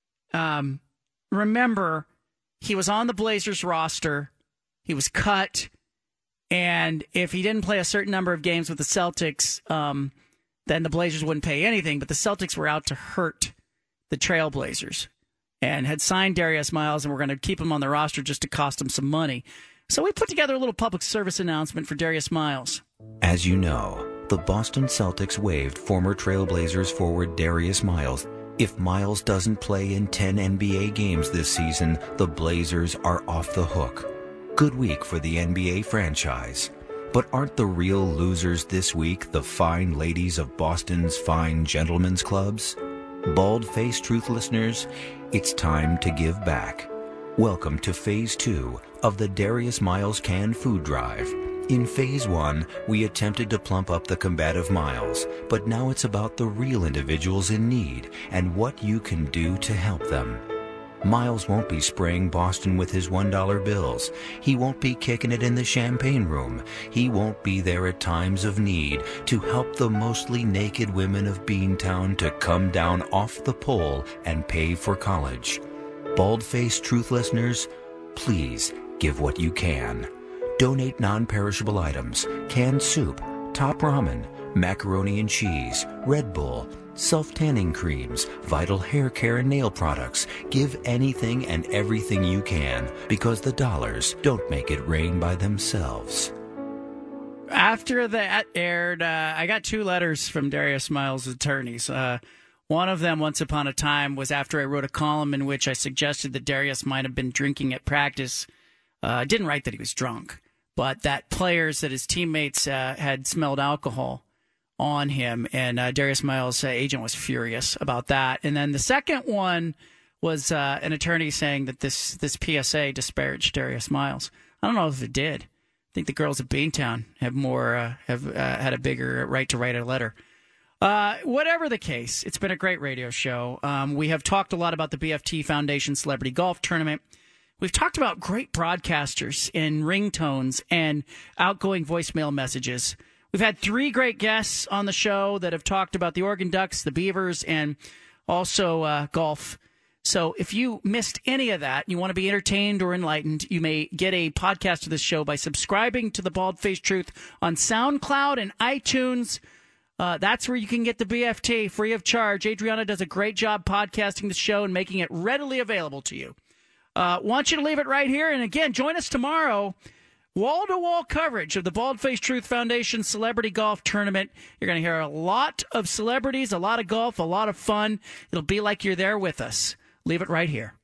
Remember, he was on the Blazers roster. He was cut, and if he didn't play a certain number of games with the Celtics, then the Blazers wouldn't pay anything. But the Celtics were out to hurt the Trailblazers and had signed Darius Miles, and were going to keep him on the roster just to cost him some money. So we put together a little public service announcement for Darius Miles. As you know, the Boston Celtics waived former Trailblazers forward Darius Miles. If Miles doesn't play in 10 NBA games this season, the Blazers are off the hook. Good week for the NBA franchise. But aren't the real losers this week the fine ladies of Boston's fine gentlemen's clubs? Bald-faced truth listeners, it's time to give back. Welcome to Phase 2 of the Darius Miles Canned Food Drive. In Phase 1, we attempted to plump up the combative Miles, but now it's about the real individuals in need and what you can do to help them. Miles won't be spraying Boston with his $1 bills. He won't be kicking it in the champagne room. He won't be there at times of need to help the mostly naked women of Beantown to come down off the pole and pay for college. Bald-faced truth listeners, please give what you can. Donate non-perishable items, canned soup, Top Ramen, macaroni and cheese, Red Bull, self-tanning creams, Vital hair care and nail products. Give anything and everything you can, because the dollars don't make it rain by themselves. After that aired, I got 2 letters from Darius Miles' attorneys. One of them, once upon a time, was after I wrote a column in which I suggested that Darius might have been drinking at practice. I didn't write that he was drunk, but that that his teammates had smelled alcohol on him, and Darius Miles' agent was furious about that. And then the second one was an attorney saying that this PSA disparaged Darius Miles. I don't know if it did. I think the girls at Beantown have had a bigger right to write a letter. Whatever the case, it's been a great radio show. We have talked a lot about the BFT Foundation Celebrity Golf Tournament. We've talked about great broadcasters and ringtones and outgoing voicemail messages. We've had 3 great guests on the show that have talked about the Oregon Ducks, the Beavers, and also golf. So if you missed any of that, you want to be entertained or enlightened, you may get a podcast of this show by subscribing to The Bald-Faced Truth on SoundCloud and iTunes. That's where you can get the BFT free of charge. Adriana does a great job podcasting the show and making it readily available to you. Want you to leave it right here. And again, join us tomorrow. Wall-to-wall coverage of the Bald-Faced Truth Foundation Celebrity Golf Tournament. You're going to hear a lot of celebrities, a lot of golf, a lot of fun. It'll be like you're there with us. Leave it right here.